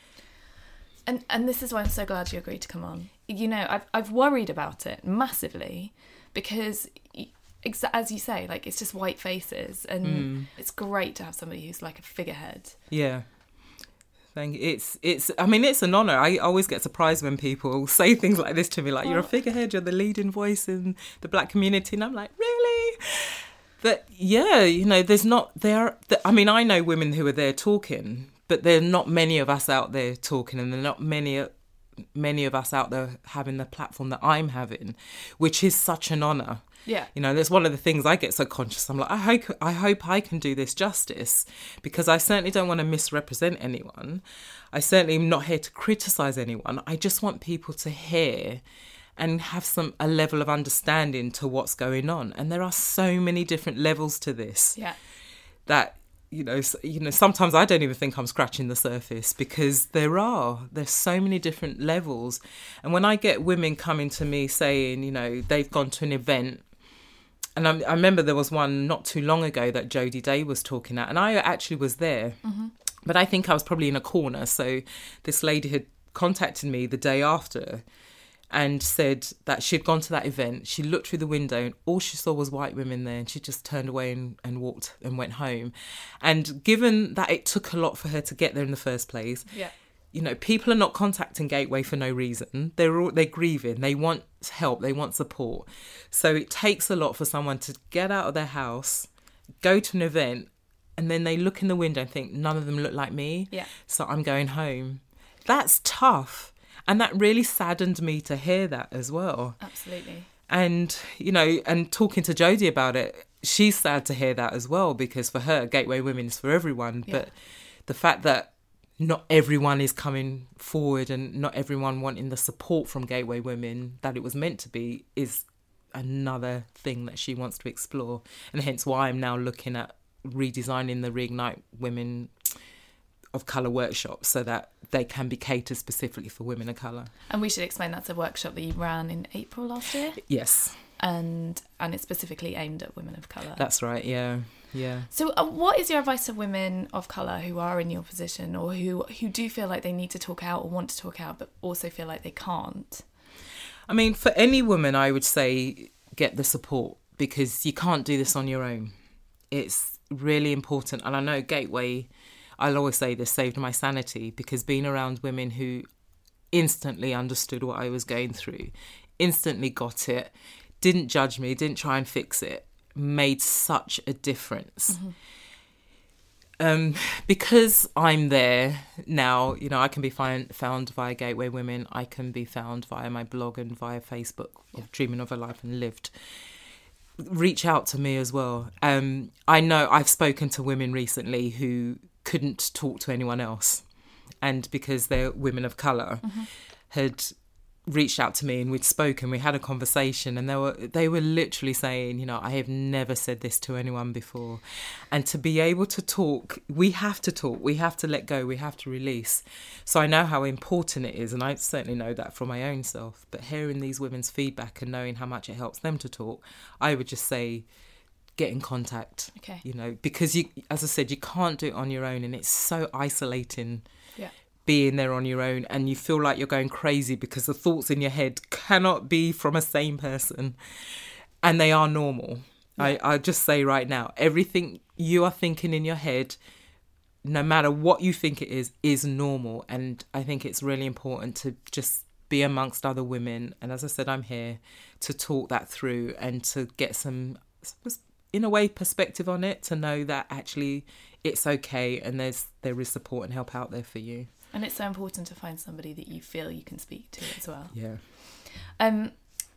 And and this is why I'm so glad you agreed to come on. You know, I've I've worried about it massively because, as you say, like, it's just white faces, and mm. it's great to have somebody who's like a figurehead. Yeah. Thank you. It's, it's, I mean, it's an honour. I always get surprised when people say things like this to me, like, well, you're a figurehead, you're the leading voice in the black community. And I'm like, really? But yeah, you know, there's not, there are, I mean, I know women who are there talking, but there are not many of us out there talking, and there are not many many of us out there having the platform that I'm having, which is such an honour. Yeah. You know, that's one of the things I get so conscious. I'm like, I hope I hope I can do this justice, because I certainly don't want to misrepresent anyone. I certainly am not here to criticise anyone. I just want people to hear and have some a level of understanding to what's going on. And there are so many different levels to this. Yeah. That You know, you know. Sometimes I don't even think I'm scratching the surface, because there are. There's so many different levels. And when I get women coming to me saying, you know, they've gone to an event, and I, I remember there was one not too long ago that Jodie Day was talking at, and I actually was there. Mm-hmm. But I think I was probably in a corner. So this lady had contacted me the day after and said that she'd gone to that event. She looked through the window and all she saw was white women there, and she just turned away and, and walked and went home. And given that it took a lot for her to get there in the first place, yeah. you know, people are not contacting Gateway for no reason. They're all, they're grieving. They want help. They want support. So it takes a lot for someone to get out of their house, go to an event, and then they look in the window and think, none of them look like me. Yeah. So I'm going home. That's tough. And that really saddened me to hear that as well. Absolutely. And, you know, and talking to Jodie about it, she's sad to hear that as well, because for her, Gateway Women is for everyone. Yeah. But the fact that not everyone is coming forward and not everyone wanting the support from Gateway Women that it was meant to be is another thing that she wants to explore. And hence why I'm now looking at redesigning the Reignite Women of Colour workshops so that they can be catered specifically for women of colour. And we should explain that's a workshop that you ran in April last year? Yes. And and it's specifically aimed at women of colour. That's right, yeah, yeah. So uh, what is your advice to women of colour who are in your position, or who, who do feel like they need to talk out or want to talk out but also feel like they can't? I mean, for any woman, I would say get the support, because you can't do this on your own. It's really important. And I know Gateway, I'll always say this, saved my sanity, because being around women who instantly understood what I was going through, instantly got it, didn't judge me, didn't try and fix it, made such a difference. Mm-hmm. Um, because I'm there now, you know, I can be find, found via Gateway Women. I can be found via my blog and via Facebook of Dreaming of a Life and Lived. Reach out to me as well. Um, I know I've spoken to women recently who couldn't talk to anyone else, and because they're women of colour, mm-hmm. had reached out to me and we'd spoken, we had a conversation, and they were they were literally saying, you know, I have never said this to anyone before. And to be able to talk, we have to talk, we have to let go, we have to release. So I know how important it is, and I certainly know that from my own self. But hearing these women's feedback and knowing how much it helps them to talk, I would just say get in contact. Okay. You know, because you, as I said, you can't do it on your own, and it's so isolating. Yeah. Being there on your own, and you feel like you're going crazy because the thoughts in your head cannot be from a sane person, and they are normal. Yeah. I, I just say right now, everything you are thinking in your head, no matter what you think it is, is normal. And I think it's really important to just be amongst other women. And as I said, I'm here to talk that through and to get some, in a way, perspective on it, to know that actually it's okay and there's there is support and help out there for you. And it's so important to find somebody that you feel you can speak to as well. Yeah. Um.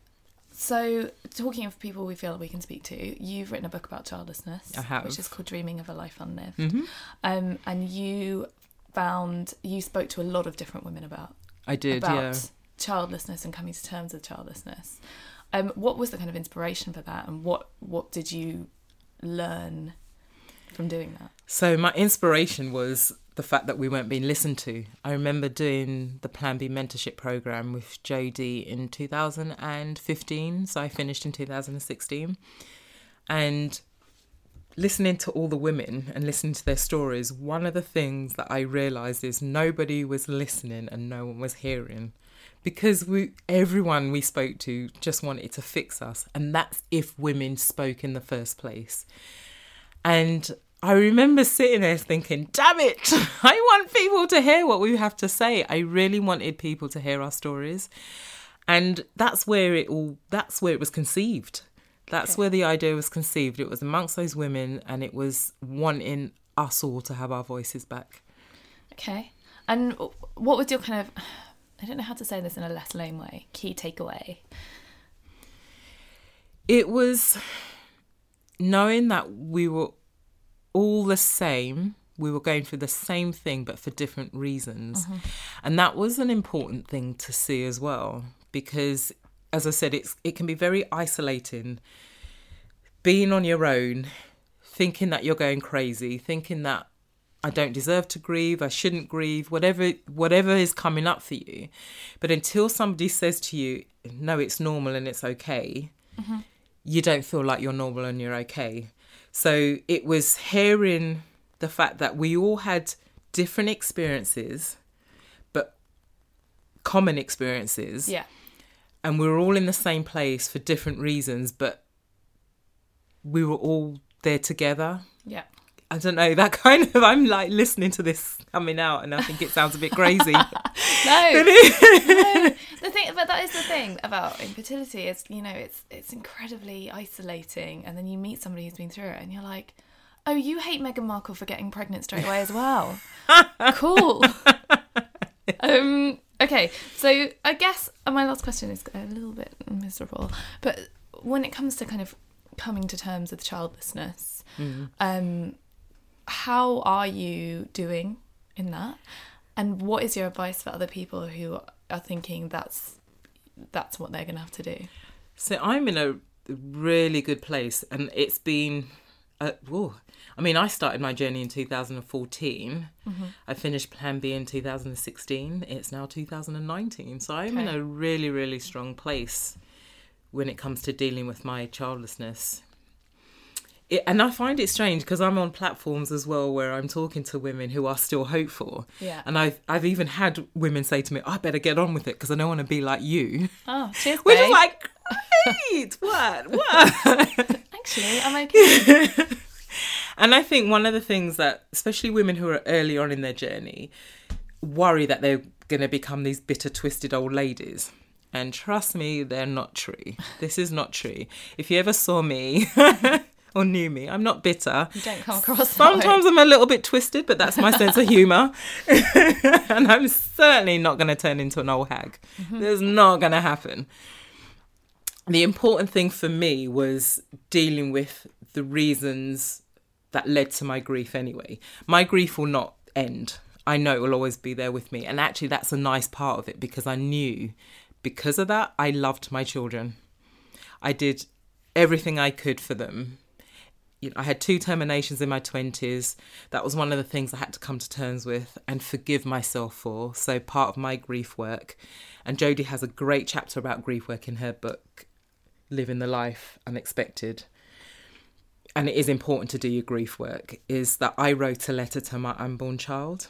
So, talking of people we feel we can speak to, you've written a book about childlessness, I have. which is called Dreaming of a Life Unlived. Mm-hmm. Um, and you found, you spoke to a lot of different women about I did, about yeah. childlessness and coming to terms with childlessness. Um, what was the kind of inspiration for that, and what what did you learn from doing that? So my inspiration was the fact that we weren't being listened to. I remember doing the Plan B mentorship program with Jodie in two thousand fifteen. So I finished in two thousand sixteen. And listening to all the women and listening to their stories, one of the things that I realised is nobody was listening and no one was hearing. Because we, everyone we spoke to just wanted to fix us. And that's if women spoke in the first place. And I remember sitting there thinking, damn it, I want people to hear what we have to say. I really wanted people to hear our stories. And that's where it all, that's where it was conceived. That's okay. Where the idea was conceived. It was amongst those women, and it was wanting us all to have our voices back. Okay. And what was your kind of, I don't know how to say this in a less lame way, key takeaway? It was knowing that we were all the same, we were going through the same thing but for different reasons. Mm-hmm. And that was an important thing to see as well, because as I said, it's it can be very isolating being on your own, thinking that you're going crazy, thinking that I don't deserve to grieve, I shouldn't grieve, whatever whatever is coming up for you. But until somebody says to you, no, it's normal and it's okay, mm-hmm. you don't feel like you're normal and you're okay. So it was hearing the fact that we all had different experiences, but common experiences. Yeah. And we were all in the same place for different reasons, but we were all there together. Yeah. I don't know, that kind of, I'm like listening to this coming out and I think it sounds a bit crazy. no, no, the thing, but that is the thing about infertility is, you know, it's it's incredibly isolating, and then you meet somebody who's been through it and you're like, oh, you hate Meghan Markle for getting pregnant straight away as well. Cool. um. Okay, so I guess my last question is a little bit miserable, but when it comes to kind of coming to terms with childlessness, mm. um. how are you doing in that? And what is your advice for other people who are thinking that's that's what they're going to have to do? So I'm in a really good place, and it's been, uh, whoa. I mean, I started my journey in two thousand fourteen. Mm-hmm. I finished Plan B in two thousand sixteen. It's now two thousand nineteen. So I'm okay. in a really, really strong place when it comes to dealing with my childlessness. It, and I find it strange because I'm on platforms as well where I'm talking to women who are still hopeful. Yeah. And I've I've even had women say to me, I better get on with it because I don't want to be like you. Oh, cheers, Which babe. is like, great, what, what? Actually, I'm okay. And I think one of the things that, especially women who are early on in their journey, worry that they're going to become these bitter, twisted old ladies. And trust me, they're not true. This is not true. If you ever saw me... or knew me, I'm not bitter. You don't come across Sometimes I'm a little bit twisted, but that's my sense of humour. And I'm certainly not going to turn into an old hag. Mm-hmm. That's not going to happen. The important thing for me was dealing with the reasons that led to my grief anyway. My grief will not end. I know it will always be there with me. And actually that's a nice part of it, because I knew because of that, I loved my children. I did everything I could for them. You know, I had two terminations in my twenties. That was one of the things I had to come to terms with and forgive myself for. So part of my grief work, and Jodie has a great chapter about grief work in her book, Living the Life Unexpected. And it is important to do your grief work, is that I wrote a letter to my unborn child.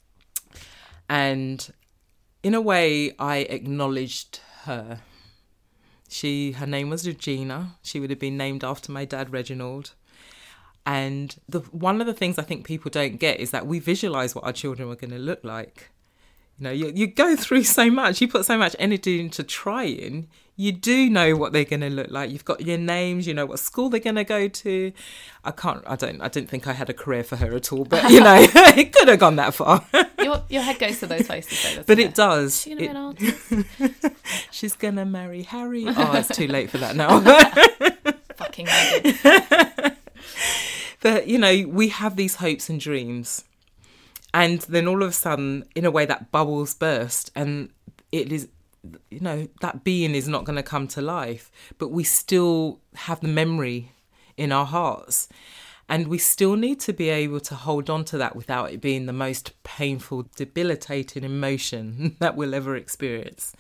And in a way, I acknowledged her. She, her name was Regina. She would have been named after my dad, Reginald. And the one of the things I think people don't get is that we visualise what our children were going to look like. You know, you, you go through so much, you put so much energy into trying, you do know what they're going to look like. You've got your names, you know what school they're going to go to. I can't, I don't, I didn't think I had a career for her at all, but you know, it could have gone that far. Your, your head goes to those places though, doesn't But it? it does. She's going to be an artist. She's going to marry Harry. Oh, it's too late for that now. Fucking Meghan. But, you know, we have these hopes and dreams. And then all of a sudden, in a way, that bubbles burst. And it is, you know, that being is not going to come to life. But we still have the memory in our hearts. And we still need to be able to hold on to that without it being the most painful, debilitating emotion that we'll ever experience.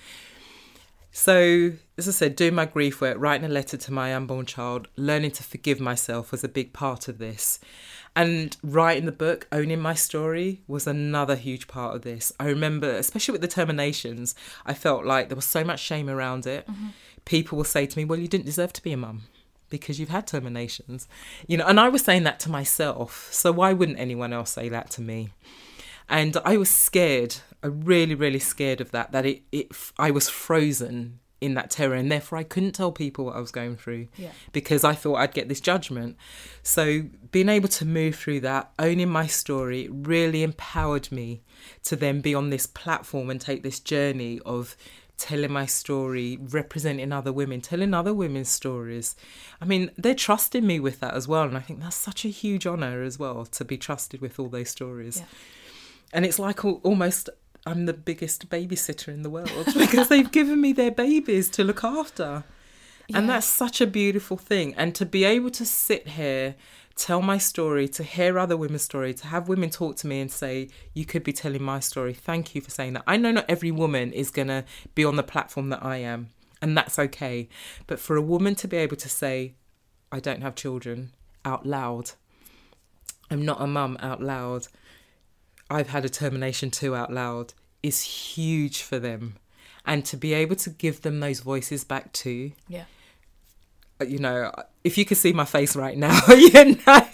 So, as I said, doing my grief work, writing a letter to my unborn child, learning to forgive myself was a big part of this. And writing the book, owning my story, was another huge part of this. I remember, especially with the terminations, I felt like there was so much shame around it. Mm-hmm. People will say to me, well, you didn't deserve to be a mum because you've had terminations. You know, and I was saying that to myself. So why wouldn't anyone else say that to me? And I was scared, I really, really scared of that, that it, it, I was frozen in that terror, and therefore I couldn't tell people what I was going through yeah. because I thought I'd get this judgment. So being able to move through that, owning my story, really empowered me to then be on this platform and take this journey of telling my story, representing other women, telling other women's stories. I mean, they're trusting me with that as well, and I think that's such a huge honour as well, to be trusted with all those stories. Yeah. And it's like almost I'm the biggest babysitter in the world because they've given me their babies to look after. Yeah. And that's such a beautiful thing. And to be able to sit here, tell my story, to hear other women's story, to have women talk to me and say, you could be telling my story. Thank you for saying that. I know not every woman is going to be on the platform that I am, and that's okay. But for a woman to be able to say, I don't have children out loud, I'm not a mum out loud, I've had a termination too out loud, is huge for them. And to be able to give them those voices back too. Yeah. You know, if you could see my face right now, you know,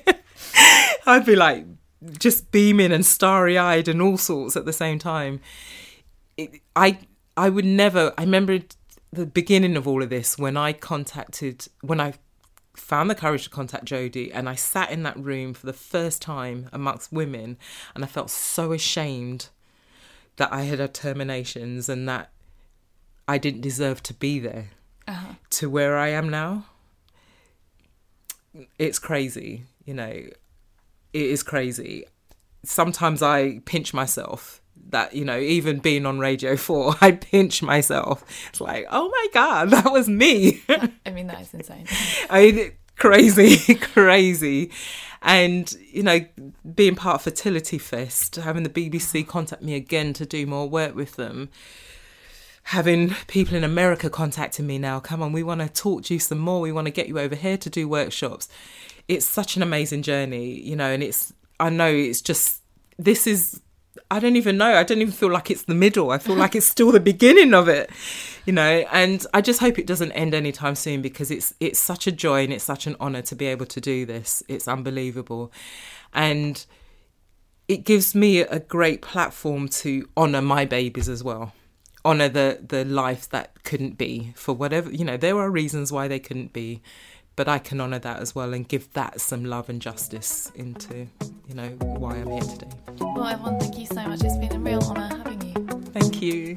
I'd be like just beaming and starry-eyed and all sorts at the same time. It, I I would never, I remember the beginning of all of this when I contacted, when I found the courage to contact Jodie, and I sat in that room for the first time amongst women, and I felt so ashamed that I had had terminations and that I didn't deserve to be there. Uh-huh. To where I am now, it's crazy, you know, it is crazy. Sometimes I pinch myself that, you know, even being on Radio four, I pinch myself. It's like, oh my God, that was me. I mean, that is insane. I mean, crazy, crazy. And, you know, being part of Fertility Fest, having the B B C contact me again to do more work with them, having people in America contacting me now, come on, we want to talk to you some more, we want to get you over here to do workshops. It's such an amazing journey, you know, and it's, I know it's just, this is, I don't even know, I don't even feel like it's the middle, I feel like it's still the beginning of it, you know, and I just hope it doesn't end anytime soon, because it's it's such a joy and it's such an honour to be able to do this. It's unbelievable. And it gives me a great platform to honour my babies as well. Honour the, the life that couldn't be for whatever, you know, there are reasons why they couldn't be, but I can honour that as well and give that some love and justice into, you know, why I'm here today. Well, Yvonne, thank you so much. It's been a real honour having you. Thank you.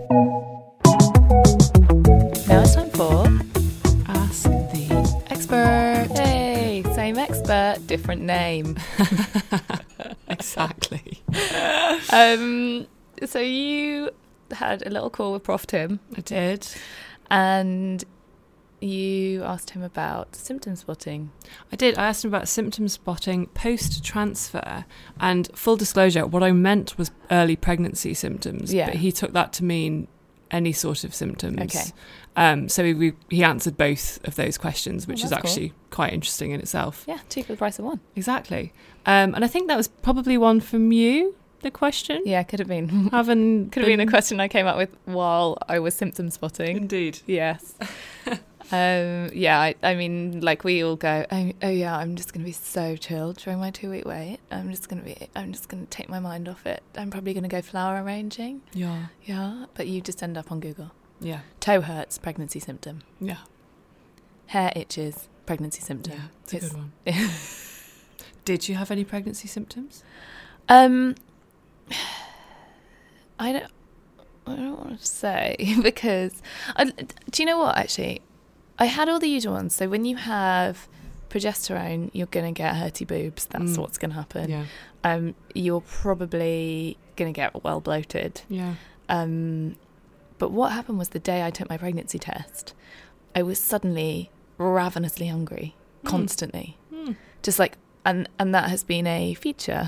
Now it's time for Ask the Expert. Hey, same expert, different name. Exactly. um, so you had a little call with Prof Tim. I did. And you asked him about symptom spotting. I did. I asked him about symptom spotting post-transfer. And full disclosure, what I meant was early pregnancy symptoms. Yeah. But he took that to mean any sort of symptoms. Okay. Um, so we, he answered both of those questions, which Oh, is that's actually quite interesting in itself. Yeah, two for the price of one. Exactly. Um, and I think that was probably one from you, the question. Yeah, could have been. Haven't Could have been a question I came up with while I was symptom spotting. Indeed. Yes. um, yeah, I, I mean, like we all go, oh, oh yeah, I'm just going to be so chilled during my two-week wait. I'm just going to be, I'm just going to take my mind off it. I'm probably going to go flower arranging. Yeah. Yeah, but you just end up on Google. Yeah. Toe hurts, pregnancy symptom. Yeah. Hair itches, pregnancy symptom. Yeah, it's a It's- good one. Did you have any pregnancy symptoms? Um, I don't, I don't want to say because, I, do you know what, actually? I had all the usual ones. So when you have progesterone, you're going to get hurty boobs. That's Mm. what's going to happen. Yeah. Um, you're probably going to get well bloated. Yeah. Um, but what happened was the day I took my pregnancy test, I was suddenly ravenously hungry, Mm. constantly. Mm. Just like, and, and that has been a feature.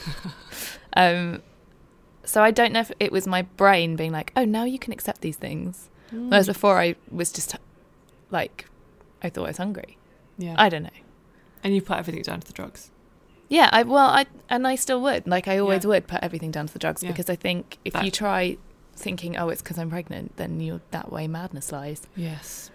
um, so I don't know if it was my brain being like, oh, now you can accept these things. Mm. Whereas before I was just like, I thought I was hungry. Yeah. I don't know. And you put everything down to the drugs. Yeah, I well, I and I still would. Like I always Yeah. would put everything down to the drugs Yeah. because I think if That- you try thinking, oh, it's because I'm pregnant, then you're that way madness lies. Yes.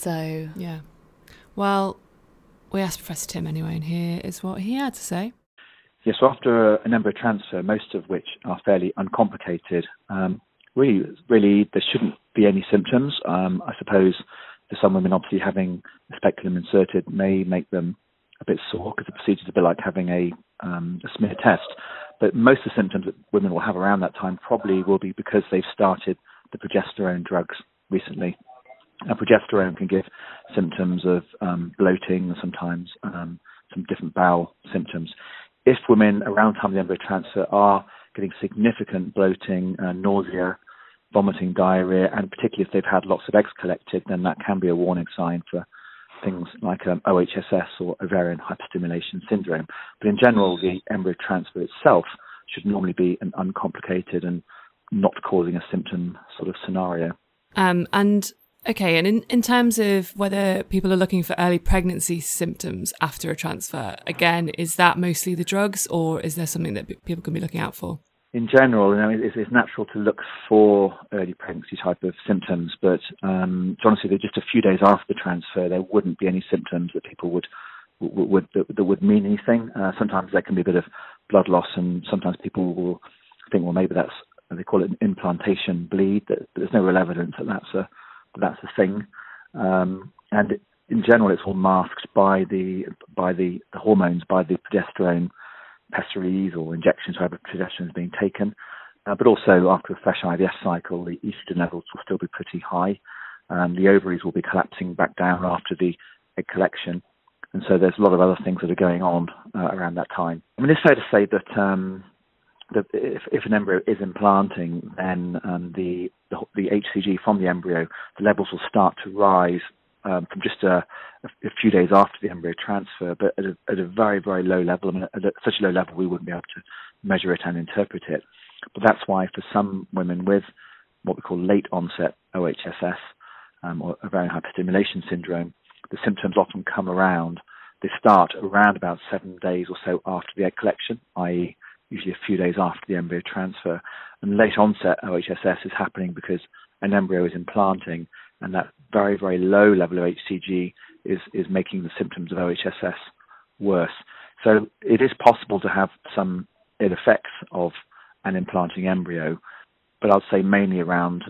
So Yeah. Well, we asked Professor Tim anyway, and here is what he had to say. Yes, so after a, an embryo transfer, most of which are fairly uncomplicated, um, really, really there shouldn't be any symptoms. Um, I suppose for some women, obviously having a speculum inserted may make them a bit sore because the procedure is a bit like having a, um, a smear test. But most of the symptoms that women will have around that time probably will be because they've started the progesterone drugs recently. And progesterone can give symptoms of um, bloating and sometimes um, some different bowel symptoms. If women around the time of the embryo transfer are getting significant bloating, uh, nausea, vomiting, diarrhea, and particularly if they've had lots of eggs collected, then that can be a warning sign for things like um, O H S S or ovarian hyperstimulation syndrome. But in general, the embryo transfer itself should normally be an uncomplicated and not causing a symptom sort of scenario. Um, and okay, and in, in terms of whether people are looking for early pregnancy symptoms after a transfer, again, is that mostly the drugs or is there something that p- people can be looking out for? In general, you know, it's, it's natural to look for early pregnancy type of symptoms, but um, honestly, they're just a few days after the transfer, there wouldn't be any symptoms that people would would, would that, that would mean anything. Uh, sometimes there can be a bit of blood loss, and sometimes people will think, well, maybe that's, they call it an implantation bleed. That there's no real evidence that that's a that that's a thing, um, and in general, it's all masked by the by the, the hormones, by the progesterone pessaries or injections, however progesterone is being taken. Uh, but also after a fresh I V F cycle, the estrogen levels will still be pretty high. Um, the ovaries will be collapsing back down after the egg collection. And so there's a lot of other things that are going on uh, around that time. I mean, it's fair to say that, um, that if, if an embryo is implanting, then um, the, the the H C G from the embryo, the levels will start to rise um, from just a, a few days after the embryo transfer, but at a, at a very, very low level. I mean, at a, such a low level, we wouldn't be able to measure it and interpret it. But that's why for some women with what we call late onset O H S S um, or ovarian hyperstimulation syndrome, the symptoms often come around. They start around about seven days or so after the egg collection, that is usually a few days after the embryo transfer. And late onset O H S S is happening because an embryo is implanting, and that very, very low level of H C G is, is making the symptoms of O H S S worse. So it is possible to have some ill effects of an implanting embryo, but I'd say mainly around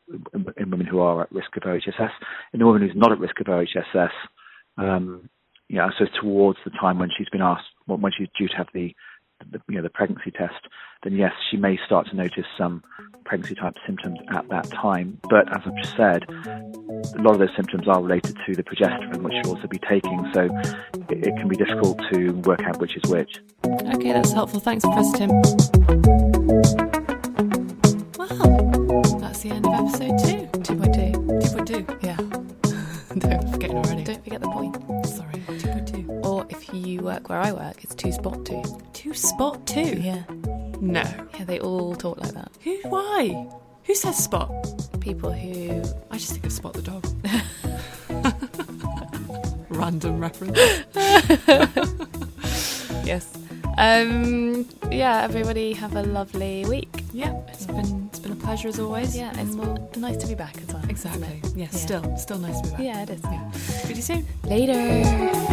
in women who are at risk of O H S S. In a woman who's not at risk of O H S S, um, yeah, so towards the time when she's been asked, when she's due to have the, the you know the pregnancy test, then yes, she may start to notice some pregnancy type symptoms at that time. But as I've just said, a lot of those symptoms are related to the progesterone, which she'll also be taking, so it, it can be difficult to work out which is which. Okay, that's helpful. Thanks, Professor Tim. Wow, the end of episode two. two point two. two point two. Yeah. Don't forget already. Don't forget the point. Sorry, two point two. Or if you work where I work, it's two spot two. Two spot two? Yeah. No. Yeah, they all talk like that. Who? Why? Who says spot? People who... I just think of Spot the dog. Random reference. Yes. Um, yeah, everybody have a lovely week. Yeah, it's been it's been a pleasure as always. Yeah, it's we'll... nice to be back as well. Exactly. Isn't it? Yes, Yeah. still still nice to be back. Yeah, it is. Yeah. Speak to you soon. Later.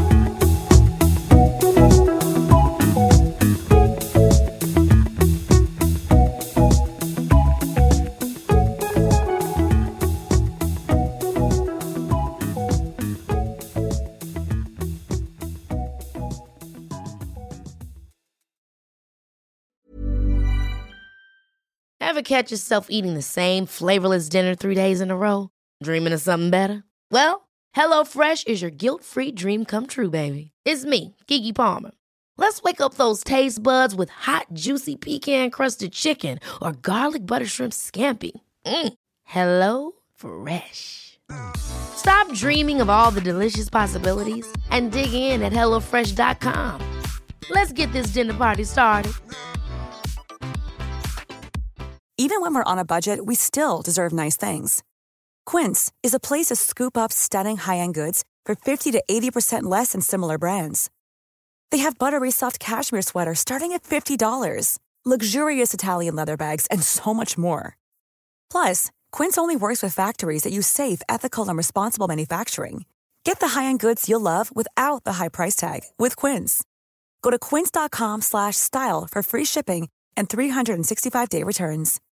Ever catch yourself eating the same flavorless dinner three days in a row? Dreaming of something better? Well, HelloFresh is your guilt-free dream come true, baby. It's me, Keke Palmer. Let's wake up those taste buds with hot, juicy pecan-crusted chicken or garlic butter shrimp scampi. Mm. Hello Fresh. Stop dreaming of all the delicious possibilities and dig in at hello fresh dot com. Let's get this dinner party started. Even when we're on a budget, we still deserve nice things. Quince is a place to scoop up stunning high-end goods for fifty to eighty percent less than similar brands. They have buttery soft cashmere sweaters starting at fifty dollars, luxurious Italian leather bags, and so much more. Plus, Quince only works with factories that use safe, ethical, and responsible manufacturing. Get the high-end goods you'll love without the high price tag with Quince. Go to quince dot com slash style for free shipping and three sixty-five day returns.